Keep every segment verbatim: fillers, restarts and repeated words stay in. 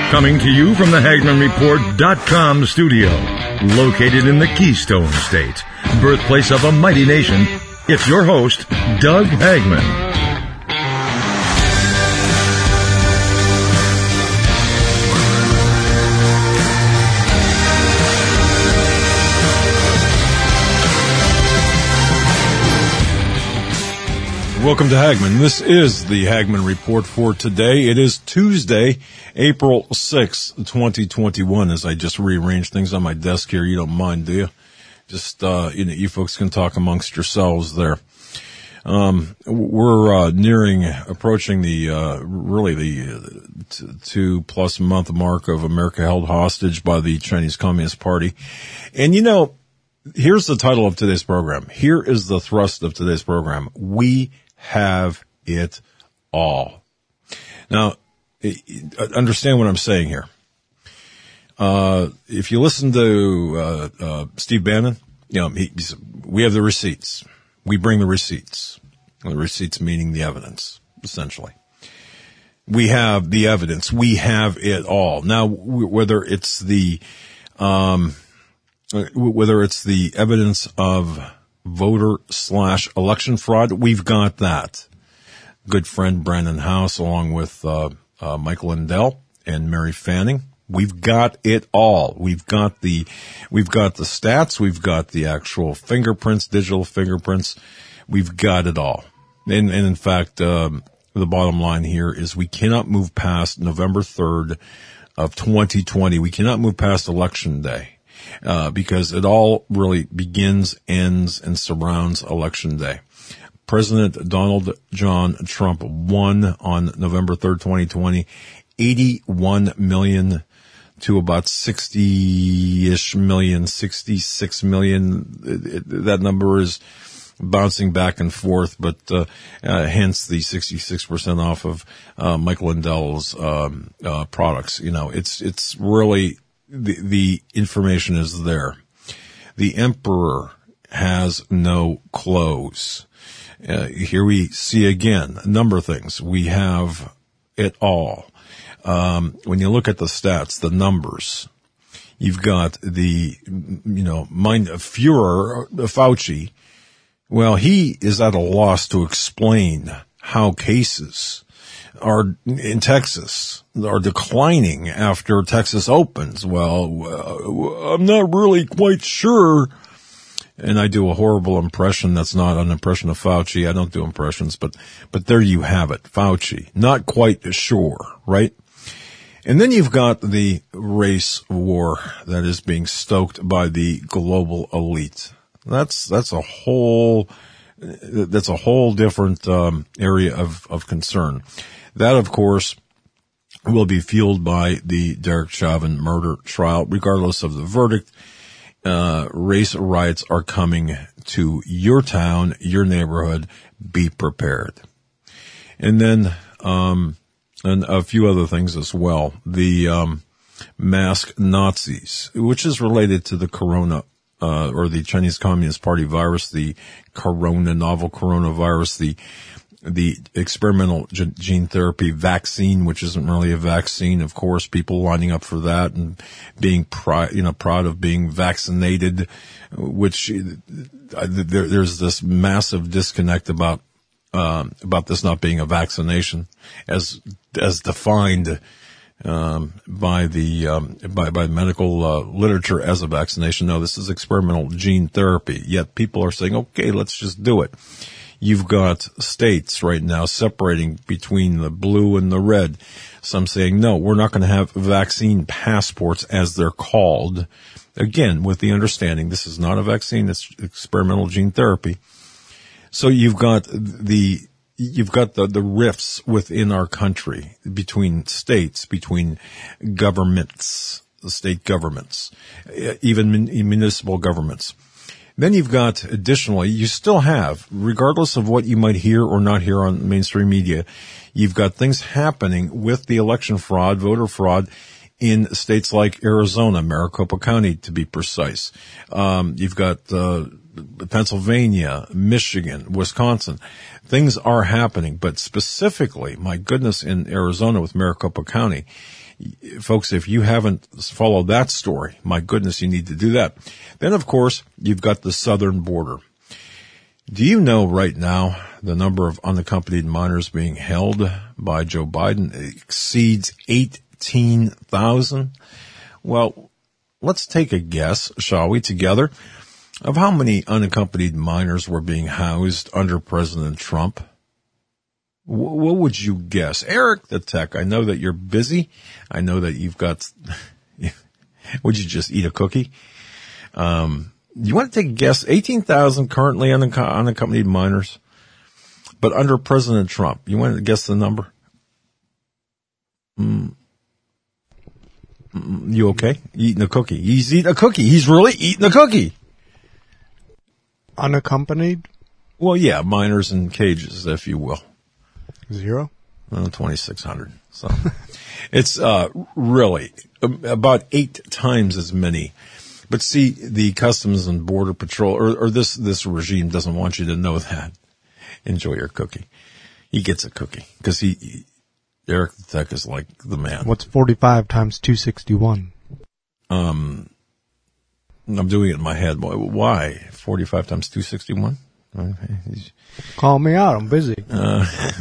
Coming to you from the Hagman Report dot com studio, located in the Keystone State, birthplace of a mighty nation, it's your host, Doug Hagman. Welcome to Hagman. This is the Hagman Report for today. It is Tuesday, April sixth, twenty twenty-one, as I just rearranged things on my desk here. You don't mind, do you? Just, uh, you know, you folks can talk amongst yourselves there. Um, we're, uh, nearing, approaching the, uh, really the uh, t- two plus month mark of America held hostage by the Chinese Communist Party. And, you know, here's the title of today's program. Here is the thrust of today's program. We have it all. Now, understand what I'm saying here. Uh, if you listen to, uh, uh, Steve Bannon, you know, he, he's, we have the receipts. We bring the receipts. The receipts meaning the evidence, essentially. We have the evidence. We have it all. Now, whether it's the, um, whether it's the evidence of voter slash election fraud, we've got that. Good friend Brandon House, along with uh, uh Michael Lindell and Mary Fanning, we've got it all. We've got the we've got the stats, we've got the actual fingerprints, digital fingerprints. We've got it all. And, and in fact, um, the bottom line here is we cannot move past November third of twenty twenty. We cannot move past Election Day. Uh, because it all really begins, ends, and surrounds Election Day. President Donald John Trump won on November third, twenty twenty, eighty-one million to about sixty-ish million, sixty-six million. It, it, that number is bouncing back and forth, but uh, uh hence the sixty-six percent off of uh Michael Lindell's um, uh, products. You know, it's it's really... The, the information is there. The emperor has no clothes. Uh, here we see again a number of things. We have it all. Um, when you look at the stats, the numbers, you've got the, you know, mind of Führer, Fauci. Well, he is at a loss to explain how cases are in Texas are declining after Texas opens. Well, uh, I'm not really quite sure. And I do a horrible impression. That's not an impression of Fauci. I don't do impressions, but, but there you have it. Fauci, not quite sure, right? And then you've got the race war that is being stoked by the global elite. That's, that's a whole, that's a whole different, um, area of, of concern. That, of course, will be fueled by the Derek Chauvin murder trial. Regardless of the verdict, uh, race riots are coming to your town, your neighborhood. Be prepared. And then, um, and a few other things as well. The, um, mask Nazis, which is related to the corona, uh, or the Chinese Communist Party virus, the corona, novel coronavirus, the, the experimental gene therapy vaccine, which isn't really a vaccine. Of course, people lining up for that and being proud, you know, proud of being vaccinated, which uh, there, there's this massive disconnect about, um, about this not being a vaccination as, as defined, um, by the, um, by, by medical, uh, literature as a vaccination. No, this is experimental gene therapy. Yet people are saying, okay, let's just do it. You've got states right now separating between the blue and the red. Some saying, no, we're not going to have vaccine passports as they're called. Again, with the understanding this is not a vaccine, it's experimental gene therapy. So you've got the, you've got the, the rifts within our country between states, between governments, the state governments, even municipal governments. Then you've got, additionally, you still have, regardless of what you might hear or not hear on mainstream media, you've got things happening with the election fraud, voter fraud in states like Arizona, Maricopa County, to be precise. Um, you've got uh, Pennsylvania, Michigan, Wisconsin. Things are happening, but specifically, my goodness, in Arizona with Maricopa County, folks, if you haven't followed that story, my goodness, you need to do that. Then, of course, you've got the southern border. Do you know right now the number of unaccompanied minors being held by Joe Biden exceeds eighteen thousand? Well, let's take a guess, shall we, together, of how many unaccompanied minors were being housed under President Trump. W- what would you guess? Eric the Tech, I know that you're busy. I know that you've got, would you just eat a cookie? Um, you want to take a guess? eighteen thousand currently unac- unaccompanied minors, but under President Trump. You want to guess the number? Mm. Mm, you okay? You eating a cookie. He's eating a cookie. He's really eating a cookie. Unaccompanied? Well, yeah, minors in cages, if you will. Zero? Well, twenty-six hundred. So it's uh, really about eight times as many. But see, the Customs and Border Patrol, or, or this, this regime doesn't want you to know that. Enjoy your cookie. He gets a cookie because he, he, Eric the Tech is like the man. What's forty-five times two sixty-one? Um, I'm doing it in my head. Why? forty-five times two sixty-one? Okay. Call me out. I'm busy. Uh,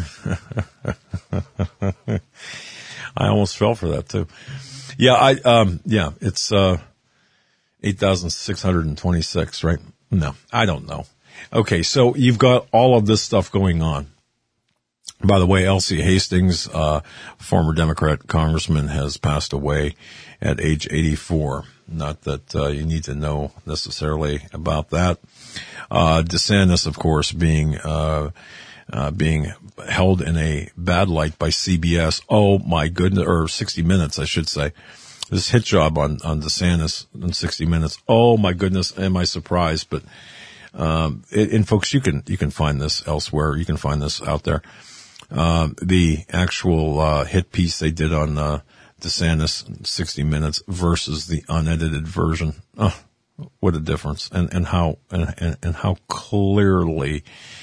I almost fell for that too. Yeah, I, um, yeah, it's, uh, eight thousand six hundred twenty-six, right? No, I don't know. Okay. So you've got all of this stuff going on. By the way, Elsie Hastings, uh, former Democrat congressman, has passed away at age eighty-four. Not that uh, you need to know necessarily about that. Uh, DeSantis, of course, being uh, uh, being held in a bad light by C B S. Oh my goodness, or sixty minutes, I should say. This hit job on on DeSantis in sixty minutes. Oh my goodness, am I surprised? But um, it, and folks, you can you can find this elsewhere. You can find this out there. Uh, the actual uh, hit piece they did on uh, DeSantis, sixty minutes versus the unedited version. Oh, what a difference! And and how and and, and how clearly,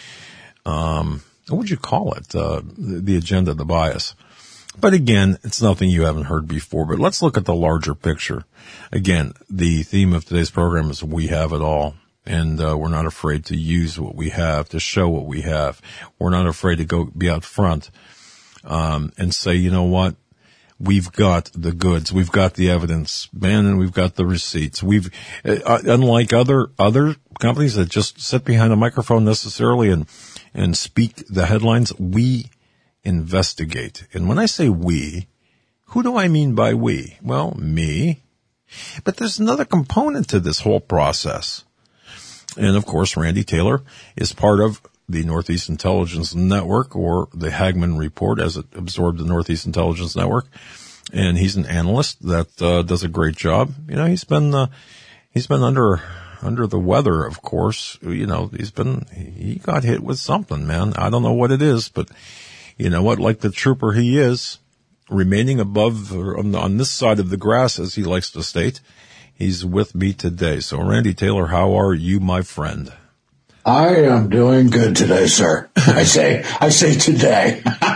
um, what would you call it? Uh, the, the agenda, the bias. But again, it's nothing you haven't heard before. But let's look at the larger picture. Again, the theme of today's program is "We Have It All." And uh, we're not afraid to use what we have, to show what we have. We're not afraid to go be out front um, and say, you know what? We've got the goods. We've got the evidence, man, and we've got the receipts. We've, uh, unlike other other companies that just sit behind a microphone necessarily and and speak the headlines, we investigate. And when I say we, who do I mean by we? Well, me. But there's another component to this whole process. And, of course, Randy Taylor is part of the Northeast Intelligence Network, or the Hagman Report, as it absorbed the Northeast Intelligence Network. And he's an analyst that uh, does a great job. You know, he's been uh, he's been under under the weather, of course. You know, he's been he got hit with something, man. I don't know what it is, but you know what? Like the trooper he is, remaining above on, on this side of the grass, as he likes to state. He's with me today. So, Randy Taylor, how are you, my friend? I am doing good today, sir. I say, I say today.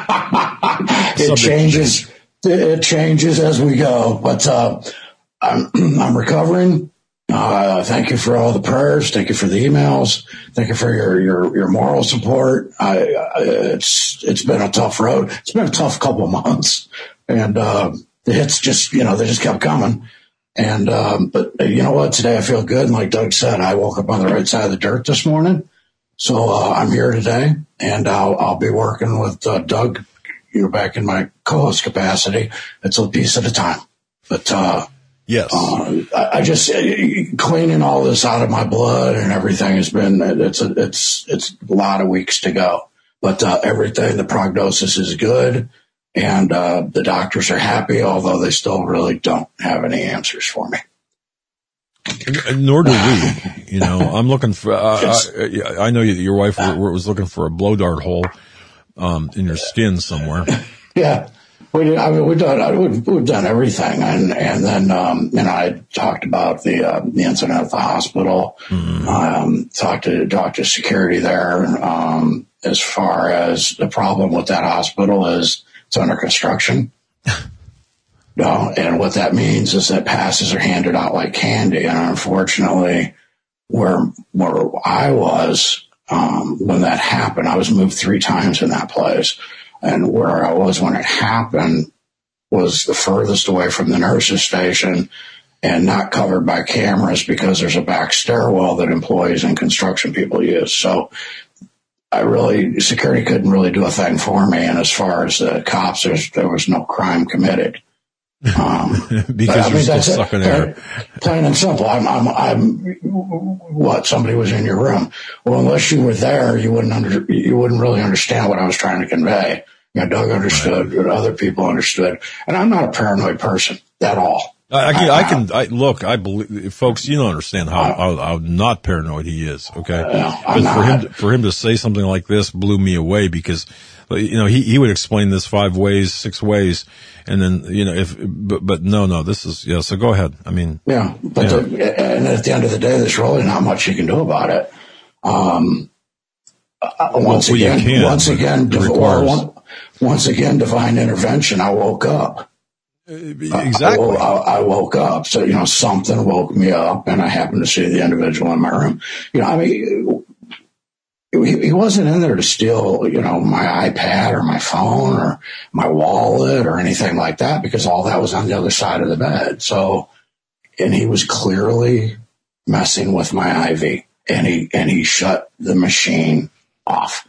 It changes. It changes as we go. But uh, I'm, I'm recovering. Uh, thank you for all the prayers. Thank you for the emails. Thank you for your your, your moral support. I, I, it's it's been a tough road. It's been a tough couple of months, and uh, the hits just you know they just kept coming. And, um, but you know what? Today I feel good. And like Doug said, I woke up on the right side of the dirt this morning. So, uh, I'm here today, and I'll, I'll be working with, uh, Doug, you know, back in my co-host capacity. It's a piece at a time. But, uh, yes, uh, I, I just, uh, cleaning all this out of my blood and everything has been, it's a, it's, it's a lot of weeks to go. But, uh, everything, the prognosis is good. And uh, the doctors are happy, although they still really don't have any answers for me. Nor do we. You know, I'm looking for. Uh, yes. I, I know your wife was looking for a blow dart hole um, in your skin somewhere. Yeah. we did, I mean, we've done, we've, we've done everything. And, and then, um, you know, I talked about the, uh, the incident at the hospital, mm-hmm. um, talked to, talked to security there. Um, as far as the problem with that hospital is it's under construction. No, and what that means is that passes are handed out like candy. And unfortunately, where, where I was, um, when that happened, I was moved three times in that place. And where I was when it happened was the furthest away from the nurses station and not covered by cameras because there's a back stairwell that employees and construction people use. So I really, security couldn't really do a thing for me. And as far as the cops, there's, there was no crime committed. Um, because I mean, you're still that's stuck in it. there. Plain and simple. I'm, I'm, I'm, what, somebody was in your room. Well, unless you were there, you wouldn't under, you wouldn't really understand what I was trying to convey. You know, Doug understood, right. Other people understood. And I'm not a paranoid person at all. I, I can, I, I can, I, look, I believe, folks, you don't understand how, how, how not paranoid he is, okay? Uh, but for him, to, for him to say something like this blew me away because, you know, he, he would explain this five ways, six ways, and then, you know, if, but, but no, no, this is, yeah, so go ahead. I mean. Yeah, but yeah. The, and at the end of the day, there's really not much you can do about it. Um, uh, once well, again, can, once again, div- well, once again, divine intervention, I woke up. Exactly. I, I, I woke up. So, you know, something woke me up and I happened to see the individual in my room. You know, I mean, he, he wasn't in there to steal, you know, my iPad or my phone or my wallet or anything like that because all that was on the other side of the bed. So, and he was clearly messing with my I V and he, and he shut the machine off.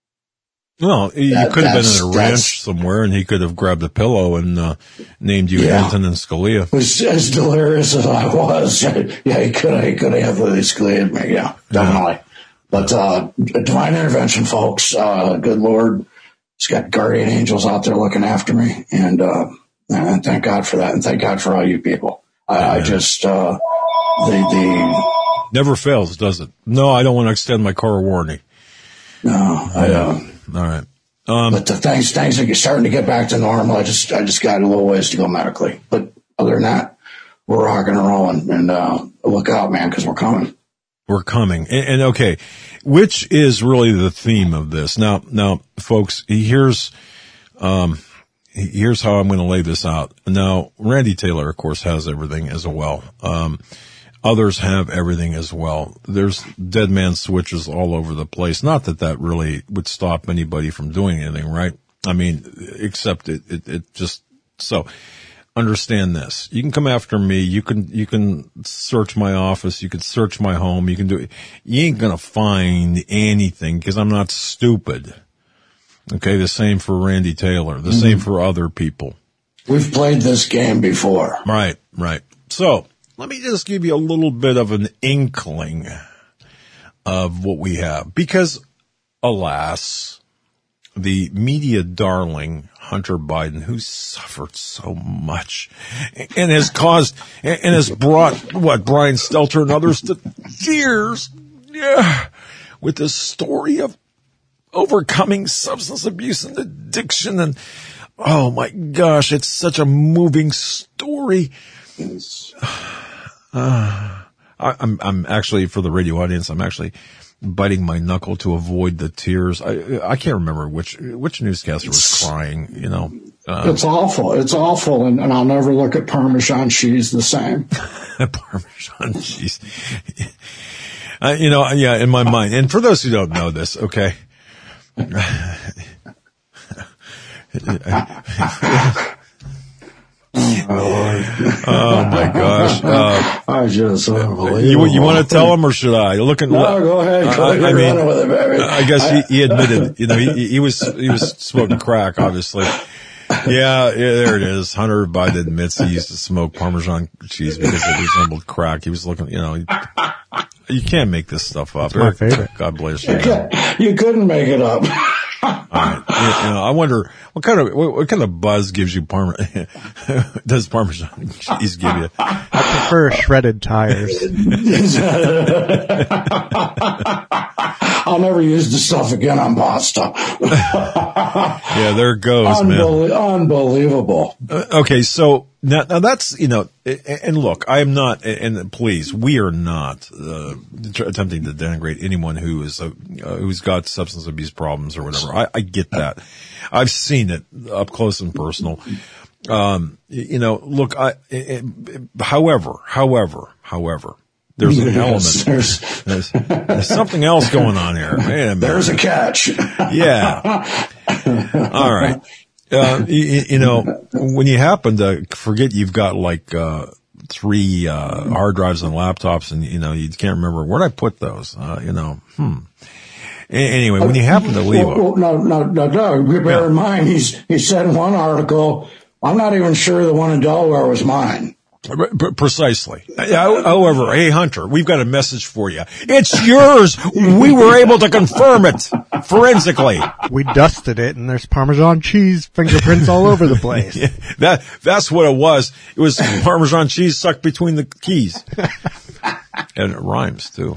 Well, you that, could have been in a ranch somewhere, and he could have grabbed a pillow and uh, named you yeah. Anton and Scalia. As, as delirious as I was, yeah, he could have, he could have really Scalia'd me, yeah, definitely. Yeah. But uh, divine intervention, folks. Uh, good Lord, he's got guardian angels out there looking after me, and, uh, and thank God for that, and thank God for all you people. I, yeah. I just uh, the the never fails, does it? No, I don't want to extend my car warranty. No, I don't. Uh, All right. Um, but the things, things are starting to get back to normal. I just, I just got a little ways to go medically. But other than that, we're rocking and rolling. And, uh, look out, man, because we're coming. We're coming. And, and okay, which is really the theme of this. Now, now, folks, here's, um, here's how I'm going to lay this out. Now, Randy Taylor, of course, has everything as well. Um, Others have everything as well. There's dead man switches all over the place. Not that that really would stop anybody from doing anything, right? I mean, except it, it, it just, so understand this. You can come after me. You can, you can search my office. You can search my home. You can do it. You ain't going to find anything because I'm not stupid. Okay. The same for Randy Taylor. The mm-hmm. same for other people. We've played this game before. Right. Right. So, let me just give you a little bit of an inkling of what we have. Because, alas, the media darling Hunter Biden, who suffered so much and has caused and has brought, what, Brian Stelter and others to tears, yeah, with this story of overcoming substance abuse and addiction. And, oh, my gosh, it's such a moving story. Uh, I, I'm, I'm actually, for the radio audience, I'm actually biting my knuckle to avoid the tears. I, I can't remember which, which newscaster was crying, you know. Uh, it's awful. It's awful. And, and I'll never look at Parmesan cheese the same. Parmesan cheese. uh, you know, yeah, in my mind. And for those who don't know this, okay. Oh my gosh! Uh, I just unbelievable. You you want to tell him or should I? Looking, no, go ahead. Go I, I mean, with it, baby. I guess he, he admitted, you know, he, he was he was smoking crack, obviously. Yeah, yeah, there it is. Hunter Biden admits he used to smoke Parmesan cheese because it resembled crack. He was looking, you know, you, you can't make this stuff up. It's my favorite. God bless you. You, you couldn't make it up. All right. You know, I wonder what kind of what, what kind of buzz gives you Parmesan? Does Parmesan cheese give you? I prefer shredded tires. I'll never use the stuff again on pasta. Yeah, there it goes, Unbelie- man. Unbelievable. Uh, okay, so now, now that's, you know, and look, I am not, and please, we are not uh, attempting to denigrate anyone who is a, uh, who's got substance abuse problems or whatever. I, I get that. I've seen it up close and personal. Um, you know, look, I, it, it, however, however, however, there's an Yes, element. there's, There's, there's something else going on here. Wait a minute. there's a catch. Yeah. All right. Uh, you, you know, when you happen to forget you've got like, uh, three, uh, hard drives and laptops and, you know, you can't remember where'd I put those, uh, you know, hmm. A- anyway, when you happen to leave Well, well, no, no, no, Doug, bear Yeah. in mind, he's, he said in one article, I'm not even sure the one in Delaware was mine. P- Precisely. However, hey, Hunter, we've got a message for you. It's yours. We were able to confirm it forensically. We dusted it, and there's Parmesan cheese fingerprints all over the place. Yeah, that that's what it was. It was Parmesan cheese sucked between the keys, and it rhymes too.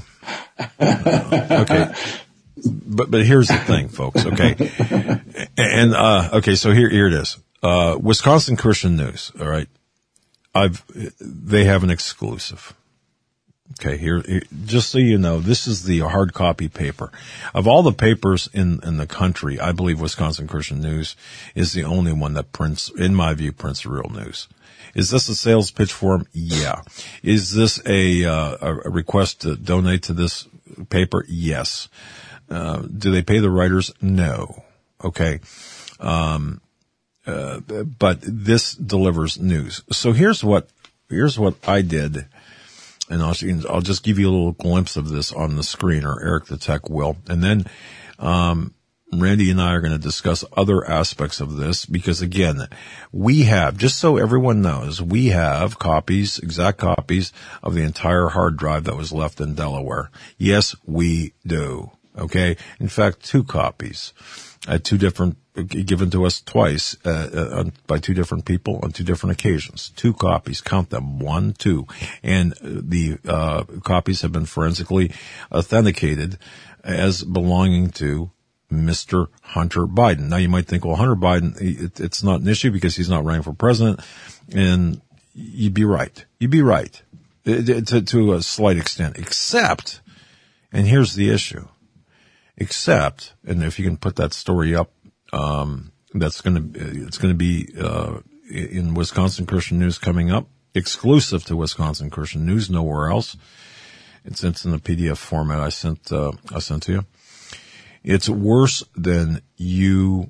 Uh, okay, but but here's the thing, folks. Okay, and uh, okay, so here here it is. Uh, Wisconsin Christian News. All right. I've, they have an exclusive. Okay, here, here, just so you know, this is the hard copy paper. Of all the papers in, in the country, I believe Wisconsin Christian News is the only one that prints, in my view, prints real news. Is this a sales pitch for them? Yeah. Is this a, uh, a request to donate to this paper? Yes. Uh, do they pay the writers? No. Okay. Um, Uh, but this delivers news. So here's what, here's what I did. And I'll, I'll just give you a little glimpse of this on the screen, or Eric the Tech will. And then, um, Randy and I are going to discuss other aspects of this because again, we have, just so everyone knows, we have copies, exact copies of the entire hard drive that was left in Delaware. Yes, we do. Okay. In fact, two copies at two different, given to us twice uh, uh, by two different people on two different occasions. Two copies, count them, one, two, and the uh, copies have been forensically authenticated as belonging to Mister Hunter Biden. Now you might think, well, Hunter Biden, it, it's not an issue because he's not running for president, and you'd be right. You'd be right it, to, to a slight extent, except, and here's the issue, except, and if you can put that story up. Um, that's going to, it's going to be, uh, in Wisconsin Christian News coming up, exclusive to Wisconsin Christian News, nowhere else. It's, it's in the P D F format I sent, uh, I sent to you. It's worse than you,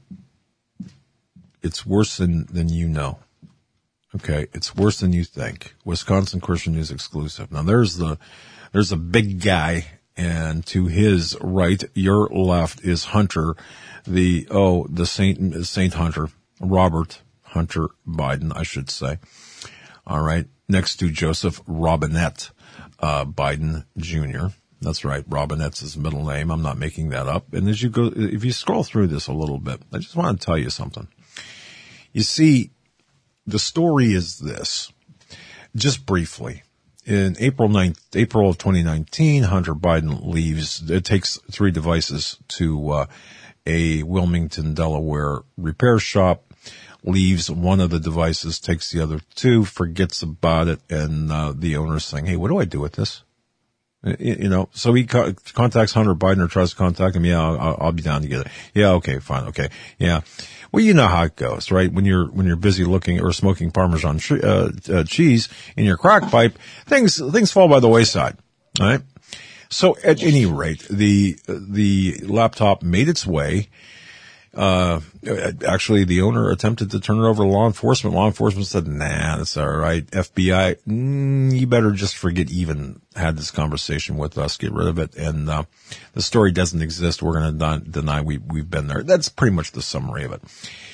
it's worse than, than you know. Okay. It's worse than you think. Wisconsin Christian News exclusive. Now there's the, there's a big guy, and to his right, your left is Hunter. The, oh, the Saint, Saint Hunter, Robert Hunter Biden, I should say. All right. Next to Joseph Robinette, uh, Biden Junior That's right. Robinette's his middle name. I'm not making that up. And as you go, if you scroll through this a little bit, I just want to tell you something. You see, the story is this, just briefly. In April ninth, April of twenty nineteen, Hunter Biden leaves, it takes three devices to, uh, a Wilmington, Delaware repair shop, leaves one of the devices, takes the other two, forgets about it, and uh, the owner's saying, hey, what do I do with this? You, you know, so he co- contacts Hunter Biden or tries to contact him. Yeah, I'll, I'll be down to get it. Yeah, okay, fine, okay, yeah. Well, you know how it goes, right? When you're when you're busy looking or smoking Parmesan ch- uh, uh, cheese in your crack pipe, things things fall by the wayside, all right? So at any rate, the, the laptop made its way. Uh, actually the owner attempted to turn it over to law enforcement. Law enforcement said, nah, that's all right. F B I, mm, you better just forget even had this conversation with us, get rid of it. And, uh, the story doesn't exist. We're going to deny we, we've been there. That's pretty much the summary of it.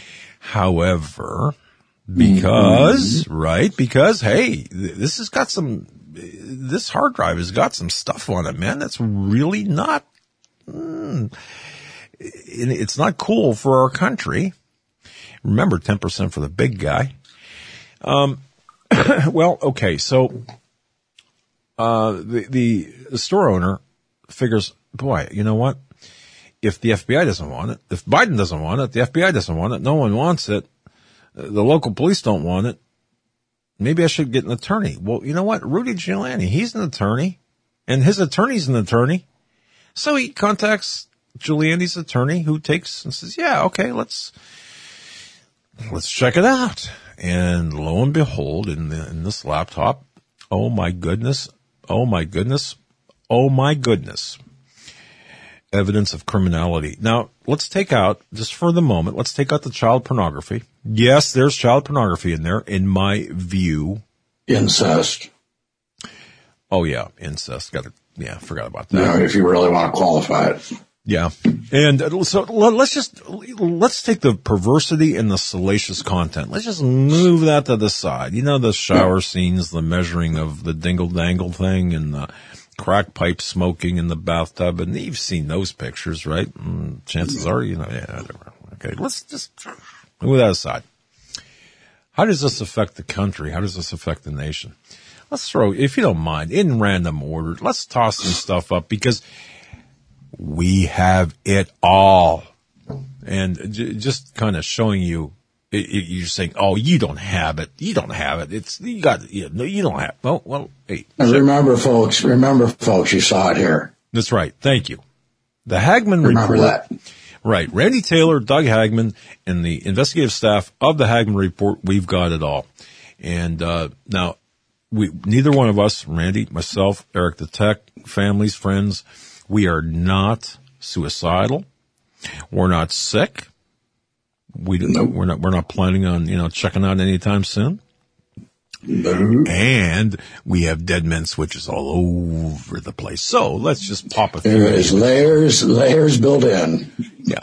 However, because, mm-hmm. right, because, hey, this has got some, this hard drive has got some stuff on it, man. That's really not, mm, it's not cool for our country. Remember, ten percent for the big guy. Um, well, okay. So, uh, the, the, the store owner figures, boy, you know what? if the F B I doesn't want it, if Biden doesn't want it, the F B I doesn't want it, no one wants it, the local police don't want it, maybe I should get an attorney. Well, you know what? Rudy Giuliani, he's an attorney, and his attorney's an attorney. So he contacts Giuliani's attorney, who takes and says, yeah, okay, let's, let's check it out. And lo and behold, in the, in this laptop, oh my goodness, oh my goodness, oh my goodness. Evidence of criminality. Now, let's take out, just for the moment, let's take out the child pornography. Yes, there's child pornography in there, in my view. Incest. Oh, yeah, incest. Got to, yeah, forgot about that. No, if you really want to qualify it. Yeah. And so let's just, let's take the perversity and the salacious content. Let's just move that to the side. You know, the shower scenes, the measuring of the dingle-dangle thing, and the crack pipe smoking in the bathtub, and you've seen those pictures, right? And chances are, you know, yeah, whatever. Okay, let's just move that aside. How does this affect the country? How does this affect the nation? Let's throw, if you don't mind, in random order, let's toss some stuff up, because we have it all. And j- just kind of showing you, it, it, you're saying, oh, you don't have it. You don't have it. It's, you got, you, no, you don't have it. Well, well, hey. And remember, folks, remember, folks, you saw it here. That's right. Thank you. The Hagmann Remember Report. that. Right. Randy Taylor, Doug Hagmann, and the investigative staff of the Hagmann Report, we've got it all. And, uh, now, we, neither one of us, Randy, myself, Eric the Tech, families, friends, we are not suicidal. We're not sick. We don't, Nope. we're not, we're not planning on, you know, checking out anytime soon. No. And we have dead men switches all over the place. So let's just pop a few. There is layers, layers built in. Yeah.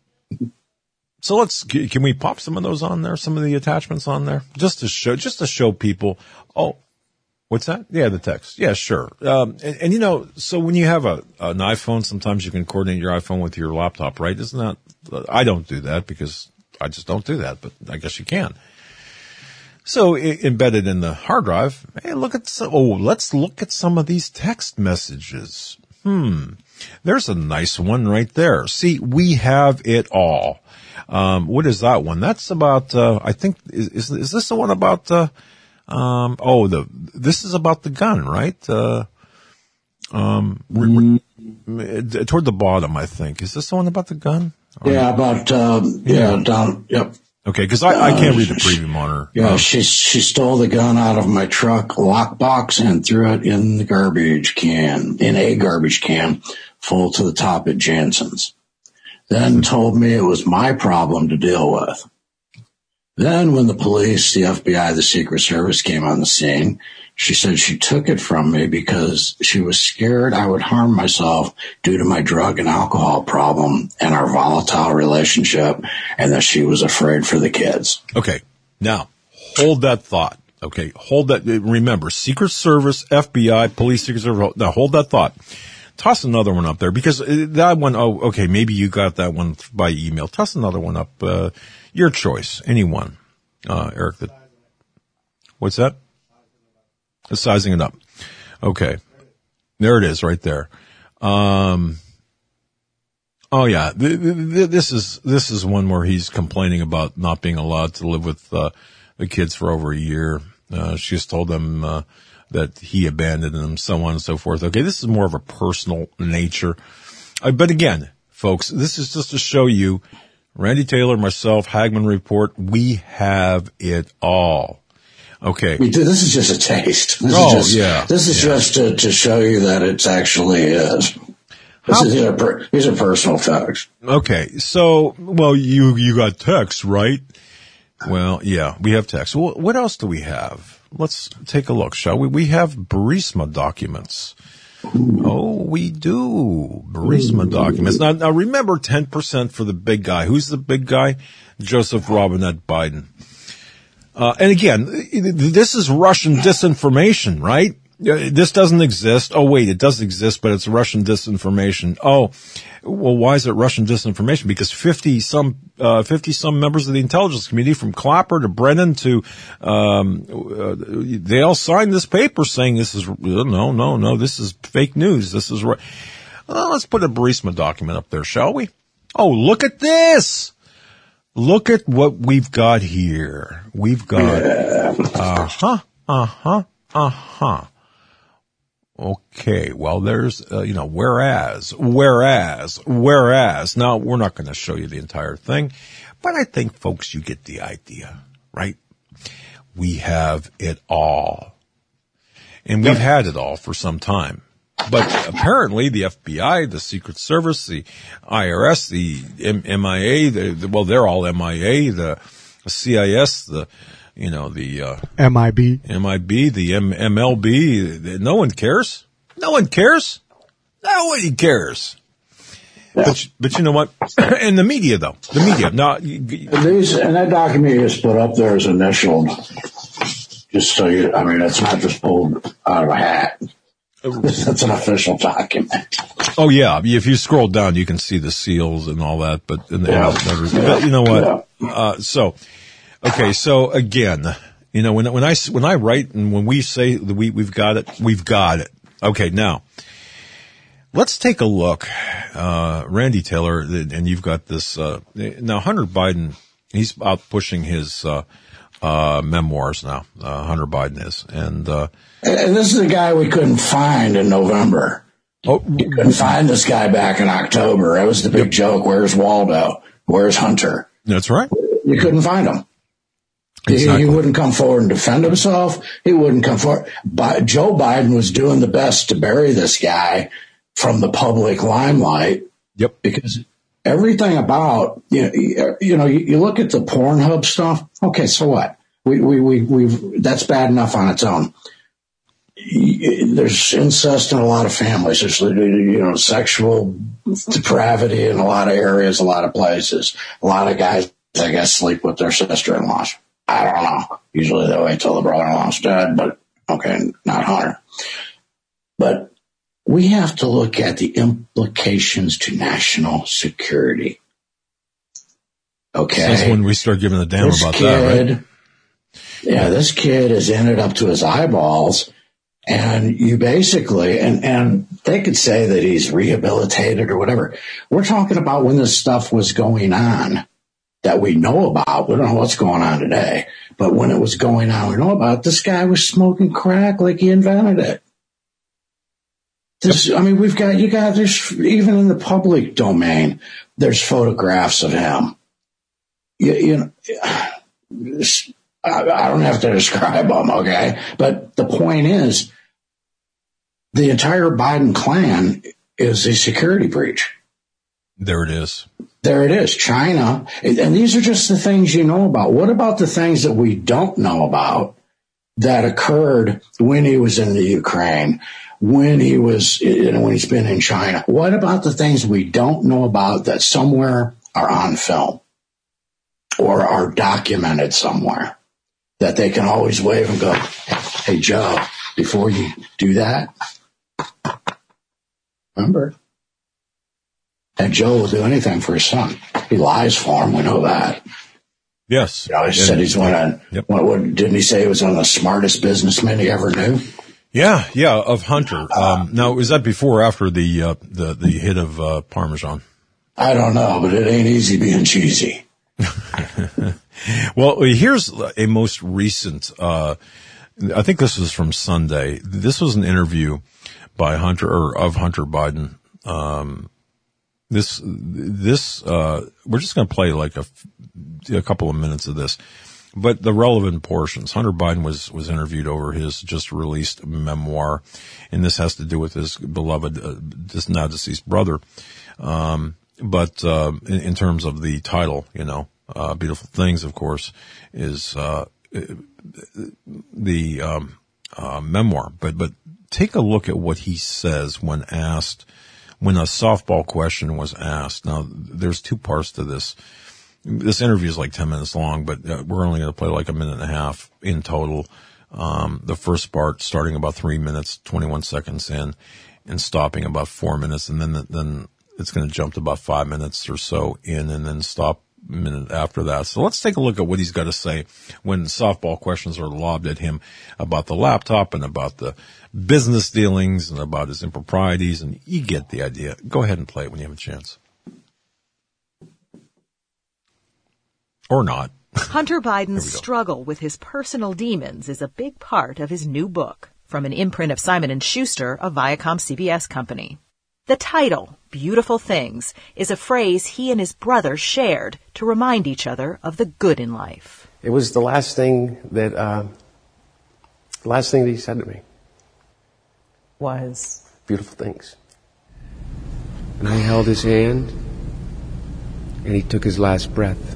So let's, can we pop some of those on there? Some of the attachments on there? Just to show, just to show people, oh, what's that? Yeah, the text. Yeah, sure. Um, and, and you know, so when you have a, an iPhone, sometimes you can coordinate your iPhone with your laptop, right? Isn't that, I don't do that because I just don't do that, but I guess you can. So I- embedded in the hard drive, hey, look at, some, oh, let's look at some of these text messages. Hmm. There's a nice one right there. See, we have it all. Um, what is that one? That's about, uh, I think, is, is, is this the one about, uh, um, oh, the, this is about the gun, right? Uh, um, re- re- toward the bottom, I think. Is this the one about the gun? Or- Yeah, about, um, yeah, down, yep. Okay, cause I, I can't read the preview monitor. Yeah, Um, she, she stole the gun out of my truck lockbox and threw it in the garbage can, in a garbage can full to the top at Jansen's. Then told me it was my problem to deal with. Then when the police, the F B I, the Secret Service came on the scene, she said she took it from me because she was scared I would harm myself due to my drug and alcohol problem and our volatile relationship, and that she was afraid for the kids. Okay. Now, hold that thought. Okay. Hold that. Remember, Secret Service, F B I, Police, Secret Service. Now, hold that thought. Toss another one up there because that one, oh, okay, maybe you got that one by email. Toss another one up. Uh, your choice. Anyone. Uh, Eric, the, what's that? The sizing it up. Okay. There it is right there. Um, oh yeah, th- th- this is, this is one where he's complaining about not being allowed to live with, uh, the kids for over a year. Uh, she just told them, uh, that he abandoned them, so on and so forth. Okay, this is more of a personal nature. Uh, but again, folks, this is just to show you, Randy Taylor, myself, Hagmann Report, we have it all. Okay. We do. This is just a taste. This Oh, is just, yeah. This is Yeah. just to, to show you that it's actually is. This How- is, these, are per, these are personal facts. Okay, so, well, you, you got text, right? Well, yeah, we have text. Well, what else do we have? Let's take a look, shall we? We have Burisma documents. Oh, we do. Burisma documents. Now, now remember ten percent for the big guy. Who's the big guy? Joseph Robinette Biden. Uh, and again, this is Russian disinformation, right? This doesn't exist. Oh, wait, it does exist, but it's Russian disinformation. Oh, well, why is it Russian disinformation? Because fifty some, uh, fifty some members of the intelligence community, from Clapper to Brennan to, um, uh, they all signed this paper saying this is, no, no, no, this is fake news. This is right. Well, let's put a Burisma document up there, shall we? Oh, look at this. Look at what we've got here. We've got, uh-huh, uh-huh, uh-huh. Okay, well, there's, uh, you know, whereas, whereas, whereas. Now, we're not going to show you the entire thing, but I think, folks, you get the idea, right? We have it all. And we've had it all for some time. But apparently the F B I, the Secret Service, the I R S, the M- MIA, the, the, well, they're all M I A, the C I S, the, you know, the, uh, M I B. M I B, the M- MLB, no one cares. No one cares. Nobody cares. Yeah. But, but you know what? And the media, though. The media. Now, and, these, and that document you just put up there is initialed. Just so you, I mean, it's not just pulled out of a hat. That's an official document. Oh, yeah. If you scroll down, you can see the seals and all that. But, and, yeah. and, yeah. but you know what? Yeah. Uh, so, okay. So again, you know, when, when I, when I write and when we say that we, we've got it, we've got it. Okay. Now, let's take a look. Uh, Randy Taylor, and you've got this, uh, now Hunter Biden, he's out pushing his, uh, uh, memoirs now, uh, Hunter Biden is. And, uh, and this is a guy we couldn't find in November. Oh, you couldn't find this guy back in October. That was the big joke. Where's Waldo? Where's Hunter? That's right. You couldn't find him. Exactly. He, he wouldn't come forward and defend himself. He wouldn't come forward. But Joe Biden was doing the best to bury this guy from the public limelight. Yep. Because everything about, you know, you, know, you, you look at the Pornhub stuff. Okay, so what? We, we, we, we've, that's bad enough on its own. There's incest in a lot of families. There's, you know, sexual depravity in a lot of areas, a lot of places. A lot of guys, I guess, sleep with their sister-in-laws. I don't know. Usually they wait till the brother-in-law's dead, but okay, not Hunter. But we have to look at the implications to national security. Okay. That's when we start giving a damn this about kid, that, right? Yeah, this kid is ended up to his eyeballs. And you basically, and, and they could say that he's rehabilitated or whatever. We're talking about when this stuff was going on that we know about. We don't know what's going on today, but when it was going on, we know about it. This guy was smoking crack like he invented it. This, I mean, we've got, you got, there's, even in the public domain, there's photographs of him. You, you know, this, I don't have to describe them, okay? But the point is, the entire Biden clan is a security breach. There it is. There it is. China. And these are just the things you know about. What about the things that we don't know about that occurred when he was in the Ukraine, when he was, you know, when he's been in China? What about the things we don't know about that somewhere are on film or are documented somewhere? That they can always wave and go, hey, Joe, before you do that, remember, and Joe will do anything for his son. He lies for him. We know that. Yes. You know, he yeah. said he's one of, yep. what, what, didn't he say he was one of the smartest businessmen he ever knew? Yeah, yeah, of Hunter. Um, now, was that before or after the, uh, the, the hit of, uh, Parmesan? I don't know, but it ain't easy being cheesy. Well, here's a most recent, uh, I think this was from Sunday. This was an interview by Hunter, or of Hunter Biden. Um, this, this, uh, we're just going to play like a, a couple of minutes of this, but the relevant portions. Hunter Biden was, was interviewed over his just released memoir, and this has to do with his beloved, uh, just now deceased brother. Um, but, uh, in, in terms of the title, you know, Uh, Beautiful Things, of course, is, uh, the, um, uh, memoir. But, but take a look at what he says when asked, when a softball question was asked. Now, there's two parts to this. This interview is like ten minutes long, but uh, we're only going to play like a minute and a half in total. Um, the first part starting about three minutes, twenty-one seconds in, and stopping about four minutes. And then, then it's going to jump to about five minutes or so in, and then stop minute after that. So let's take a look at what he's got to say when softball questions are lobbed at him about the laptop and about the business dealings and about his improprieties. And you get the idea. Go ahead and play it when you have a chance. Or not. Hunter Biden's struggle with his personal demons is a big part of his new book, from an imprint of Simon and Schuster, a Viacom C B S company. The title, Beautiful Things, is a phrase he and his brother shared to remind each other of the good in life. It was the last thing that, uh, the last thing that he said to me. Was? Beautiful things. And I held his hand, and he took his last breath.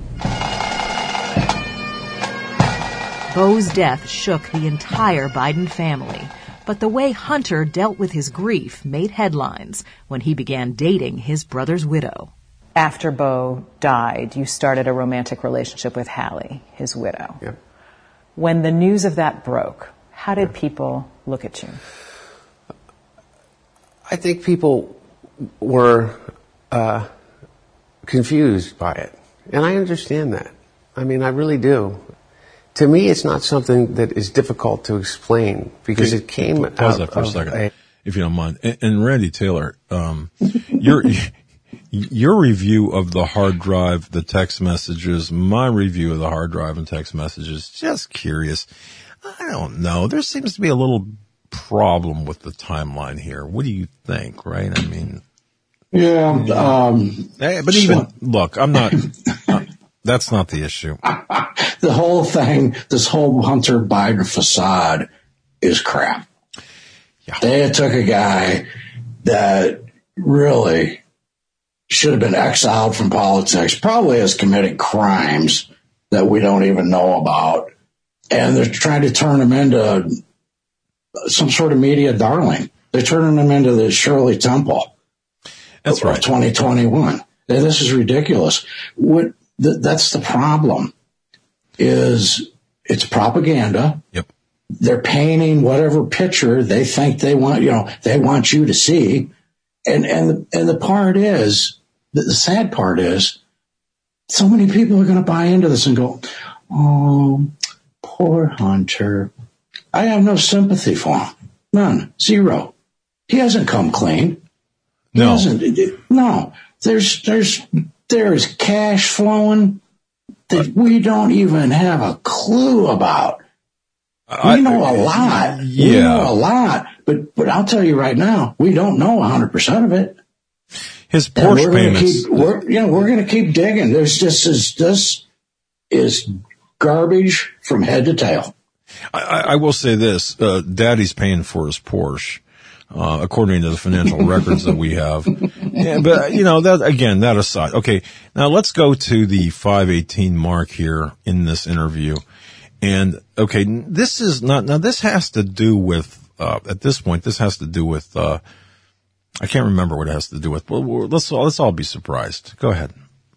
Beau's death shook the entire Biden family, but the way Hunter dealt with his grief made headlines when he began dating his brother's widow. After Beau died, you started a romantic relationship with Hallie, his widow. Yep. When the news of that broke, how did people look at you? I think people were uh, confused by it, and I understand that. I mean, I really do. To me, it's not something that is difficult to explain because it came out Pause that for a of second, a, if you don't mind. And, and Randy Taylor, um, your your review of the hard drive, the text messages, my review of the hard drive and text messages, just curious. I don't know. There seems to be a little problem with the timeline here. What do you think, right? I mean... Yeah. Um, hey, but even, look, I'm not... uh, that's not the issue. The whole thing, this whole Hunter Biden facade is crap. Yeah. They took a guy that really should have been exiled from politics, probably has committed crimes that we don't even know about. And they're trying to turn him into some sort of media darling. They're turning him into the Shirley Temple. That's right. twenty twenty-one. This is ridiculous. What, th- that's the problem. Is it's propaganda. Yep. They're painting whatever picture they think they want, you know, they want you to see. And, and, and the part is, the, the sad part is, so many people are going to buy into this and go, oh, poor Hunter. I have no sympathy for him. None. Zero. He hasn't come clean. He No. hasn't. No. There's, there's, there's cash flowing that we don't even have a clue about. I, we know a lot. Yeah. We know a lot. But, but I'll tell you right now, we don't know one hundred percent of it. His And Porsche we're gonna payments. Keep, we're, you know, we're going to keep digging. There's just is this is garbage from head to tail. I, I will say this: uh, Daddy's paying for his Porsche, uh, according to the financial records that we have. Yeah, but you know, that again, that aside, okay. Now let's go to the five eighteen mark here in this interview, and okay, this is not now. This has to do with uh, at this point. This has to do with. Uh, I can't remember what it has to do with. Well, let's let's all be surprised. Go ahead.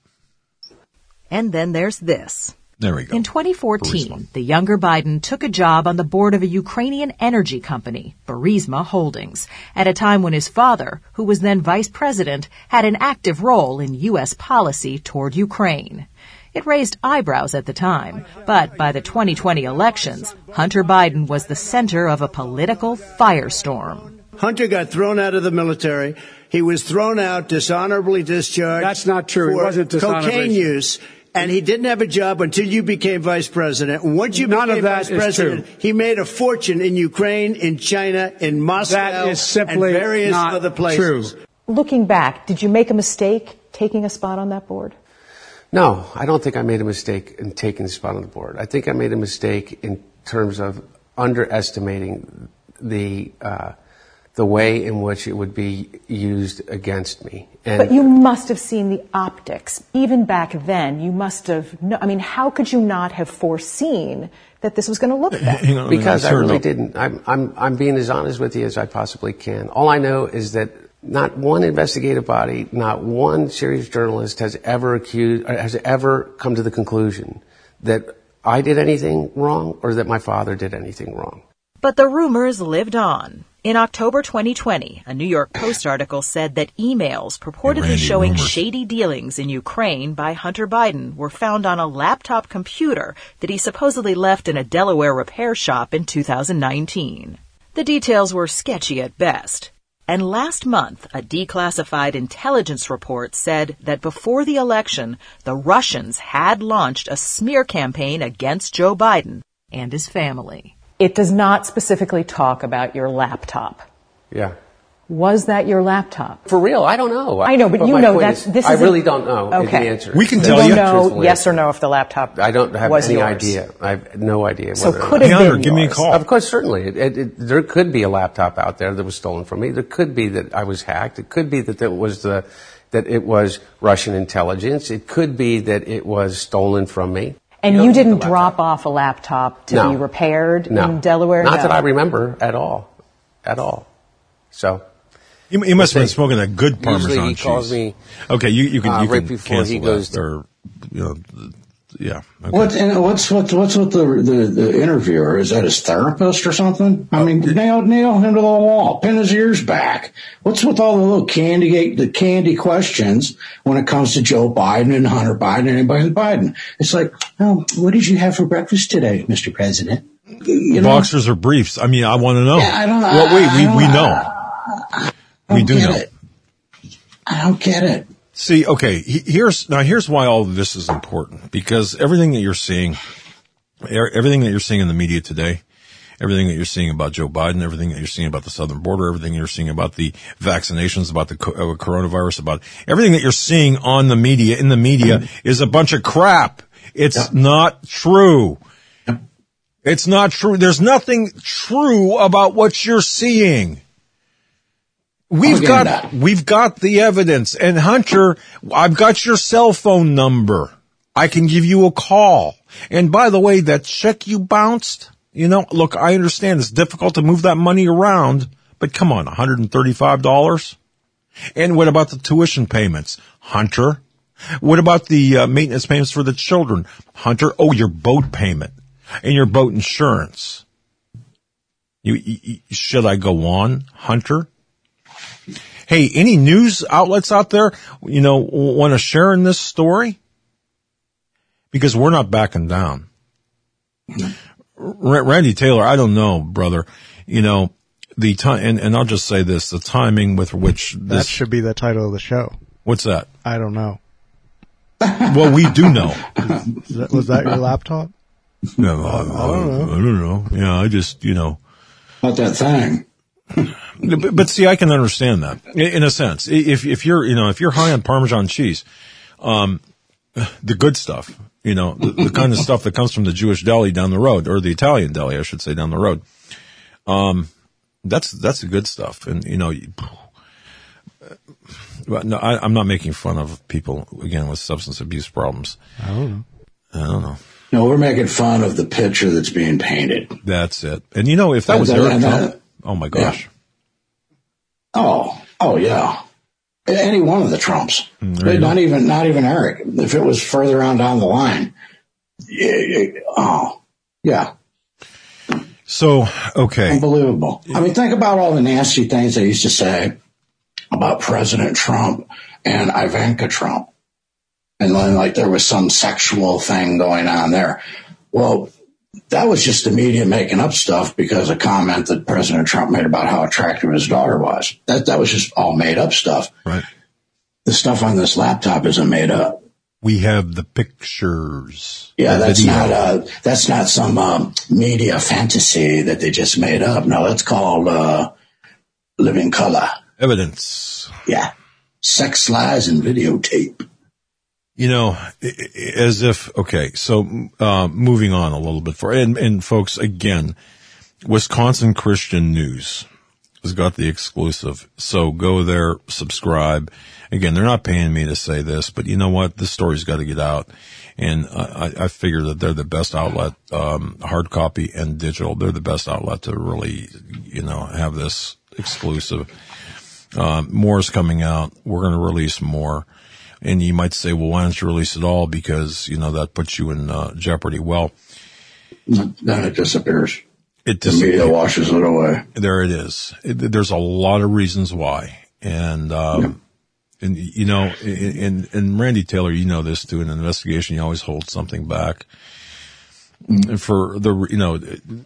And then there's this. There we go. In twenty fourteen, Burisma. The younger Biden took a job on the board of a Ukrainian energy company, Burisma Holdings, at a time when his father, who was then vice president, had an active role in U S policy toward Ukraine. It raised eyebrows at the time, but by the twenty twenty elections, Hunter Biden was the center of a political firestorm. Hunter got thrown out of the military. He was thrown out, dishonorably discharged. That's not true. For it wasn't dishonorably. Cocaine use. And he didn't have a job until you became vice president. And once you None became of that vice is president, true. he made a fortune in Ukraine, in China, in Moscow, That is simply and various not other places. true. Looking back, did you make a mistake taking a spot on that board? No, I don't think I made a mistake in taking the spot on the board. I think I made a mistake in terms of underestimating the uh, the way in which it would be used against me. And but you must have seen the optics. Even back then, you must have, no, I mean, how could you not have foreseen that this was going to look that? Hang on, because I really up. didn't. I'm, I'm, I'm being as honest with you as I possibly can. All I know is that not one investigative body, not one serious journalist has ever accused, has ever come to the conclusion that I did anything wrong or that my father did anything wrong. But the rumors lived on. In October twenty twenty, a New York Post article said that emails purportedly showing rumors. shady dealings in Ukraine by Hunter Biden were found on a laptop computer that he supposedly left in a Delaware repair shop in two thousand nineteen. The details were sketchy at best. And last month, a declassified intelligence report said that before the election, the Russians had launched a smear campaign against Joe Biden and his family. It does not specifically talk about your laptop. Yeah. Was that your laptop? For real, I don't know. I know, but, but you know that's is, this is I a, really don't know okay. the answer. We can you tell don't you. know yes or no if the laptop I don't have was any yours. idea. I have no idea. So whether could or have not. been Hunter, give me a yours. call. Of course, certainly. It, it, it, there could be a laptop out there that was stolen from me. There could be that I was hacked. It could be that it was the that it was Russian intelligence. It could be that it was stolen from me. And you, you didn't drop off a laptop to no. be repaired no. in Delaware? Not no. that I remember at all. At all. So. You, you must have been smoking a good Parmesan Usually he cheese. calls me. Okay, you, you can, uh, you right can before cancel he goes that. Or, you know, yeah. Okay. What, and what's, what's, what's with the, the, the interviewer? Is that his therapist or something? I mean, nail, nail him to the wall, pin his ears back. What's with all the little candy, the candy questions when it comes to Joe Biden and Hunter Biden and anybody Biden? It's like, oh, what did you have for breakfast today, Mister President? You know? Boxers or briefs? I mean, I want to know. Yeah, I don't know. Well, wait, we, I we know. know. I, I we do get know. It. I don't get it. See, okay, here's, now here's why all of this is important. Because everything that you're seeing, everything that you're seeing in the media today, everything that you're seeing about Joe Biden, everything that you're seeing about the southern border, everything you're seeing about the vaccinations, about the uh, coronavirus, about everything that you're seeing on the media, in the media, mm-hmm. is a bunch of crap. It's yep. not true. Yep. It's not true. There's nothing true about what you're seeing. We've got, that. we've got the evidence. And Hunter, I've got your cell phone number. I can give you a call. And by the way, that check you bounced, you know, look, I understand it's difficult to move that money around, but come on, one hundred thirty-five dollars? And what about the tuition payments? Hunter? What about the uh, maintenance payments for the children? Hunter? Oh, your boat payment and your boat insurance. You, you should I go on, Hunter? Hey, any news outlets out there, you know, want to share in this story? Because we're not backing down. Randy Taylor, I don't know, brother. You know, the time, and, and I'll just say this, the timing with which this. That should be the title of the show. What's that? I don't know. Well, we do know. Is that, was that your laptop? No, I, I, don't know. I don't know. Yeah, I just, you know. Not that thing. But, but see, I can understand that in a sense. If, if you're, you know, if you're high on Parmesan cheese, um, the good stuff, you know, the, the kind of stuff that comes from the Jewish deli down the road, or the Italian deli, I should say, down the road, um, that's, that's the good stuff. And, you know, no, I, I'm not making fun of people, again, with substance abuse problems. I don't know. I don't know. No, we're making fun of the picture that's being painted. That's it. And, you know, if that and was that, Eric Trump, that, oh, my gosh. Yeah. Oh, oh, yeah. Any one of the Trumps. Right. Not even, not even Eric. If it was further on down the line. Yeah, oh, yeah. So, okay. Unbelievable. I mean, think about all the nasty things they used to say about President Trump and Ivanka Trump. And then, like, there was some sexual thing going on there. Well, that was just the media making up stuff because a comment that President Trump made about how attractive his daughter was. That that was just all made up stuff. Right. The stuff on this laptop isn't made up. We have the pictures. Yeah, the that's video. not uh that's not some um, media fantasy that they just made up. No, it's called uh, living color. Evidence. Yeah. Sex, lies, and videotape. You know, as if, okay, so, uh, moving on a little bit for, and, and folks, again, Wisconsin Christian News has got the exclusive. So go there, subscribe. Again, they're not paying me to say this, but you know what? This story's got to get out. And I, I figure that they're the best outlet, um, hard copy and digital. They're the best outlet to really, you know, have this exclusive. Uh, more is coming out. We're going to release more. And you might say, well, why don't you release it all? Because, you know, that puts you in uh, jeopardy. Well, then it disappears. It the media washes it away. There it is. It, there's a lot of reasons why. And, um, yep. and, you know, and, and Randy Taylor, you know this too, in an investigation, you always hold something back. Mm-hmm. For the, you know,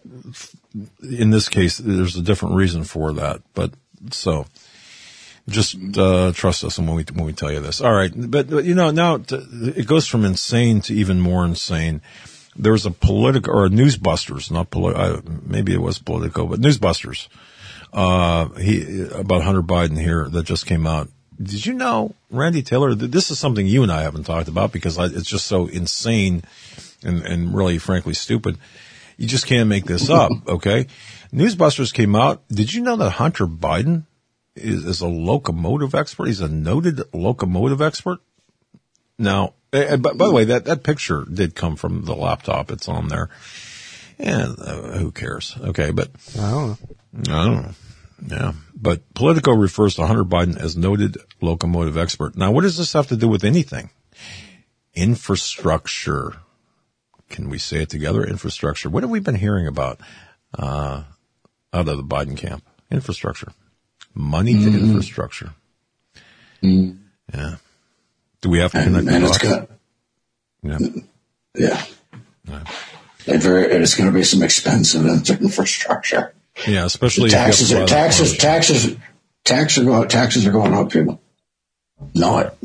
in this case, there's a different reason for that. But so just, uh, trust us when we, when we tell you this. All right. But, but you know, now to, it goes from insane to even more insane. There was a Politico or a Newsbusters, not politi- uh, maybe it was Politico, but Newsbusters, uh, he, about Hunter Biden here that just came out. Did you know, Randy Taylor, this is something you and I haven't talked about because I, it's just so insane and, and really, frankly, stupid. You just can't make this up, okay? Newsbusters came out. Did you know that Hunter Biden is, is a locomotive expert? He's a noted locomotive expert. Now, uh, by, by the way, that, that picture did come from the laptop. It's on there. And uh, who cares? Okay, but I don't know. I don't know. Yeah, but Politico refers to Hunter Biden as noted locomotive expert. Now, what does this have to do with anything? Infrastructure. Can we say it together? Infrastructure. What have we been hearing about uh, out of the Biden camp? Infrastructure. Money to mm-hmm. infrastructure. Mm-hmm. Yeah. Do we have to connect and, and the it's dots? Got, yeah. Yeah. yeah. And, very, and it's going to be some expensive infrastructure. Yeah, especially taxes. If are, taxes, taxes, taxes are going. Taxes are going up. People know it.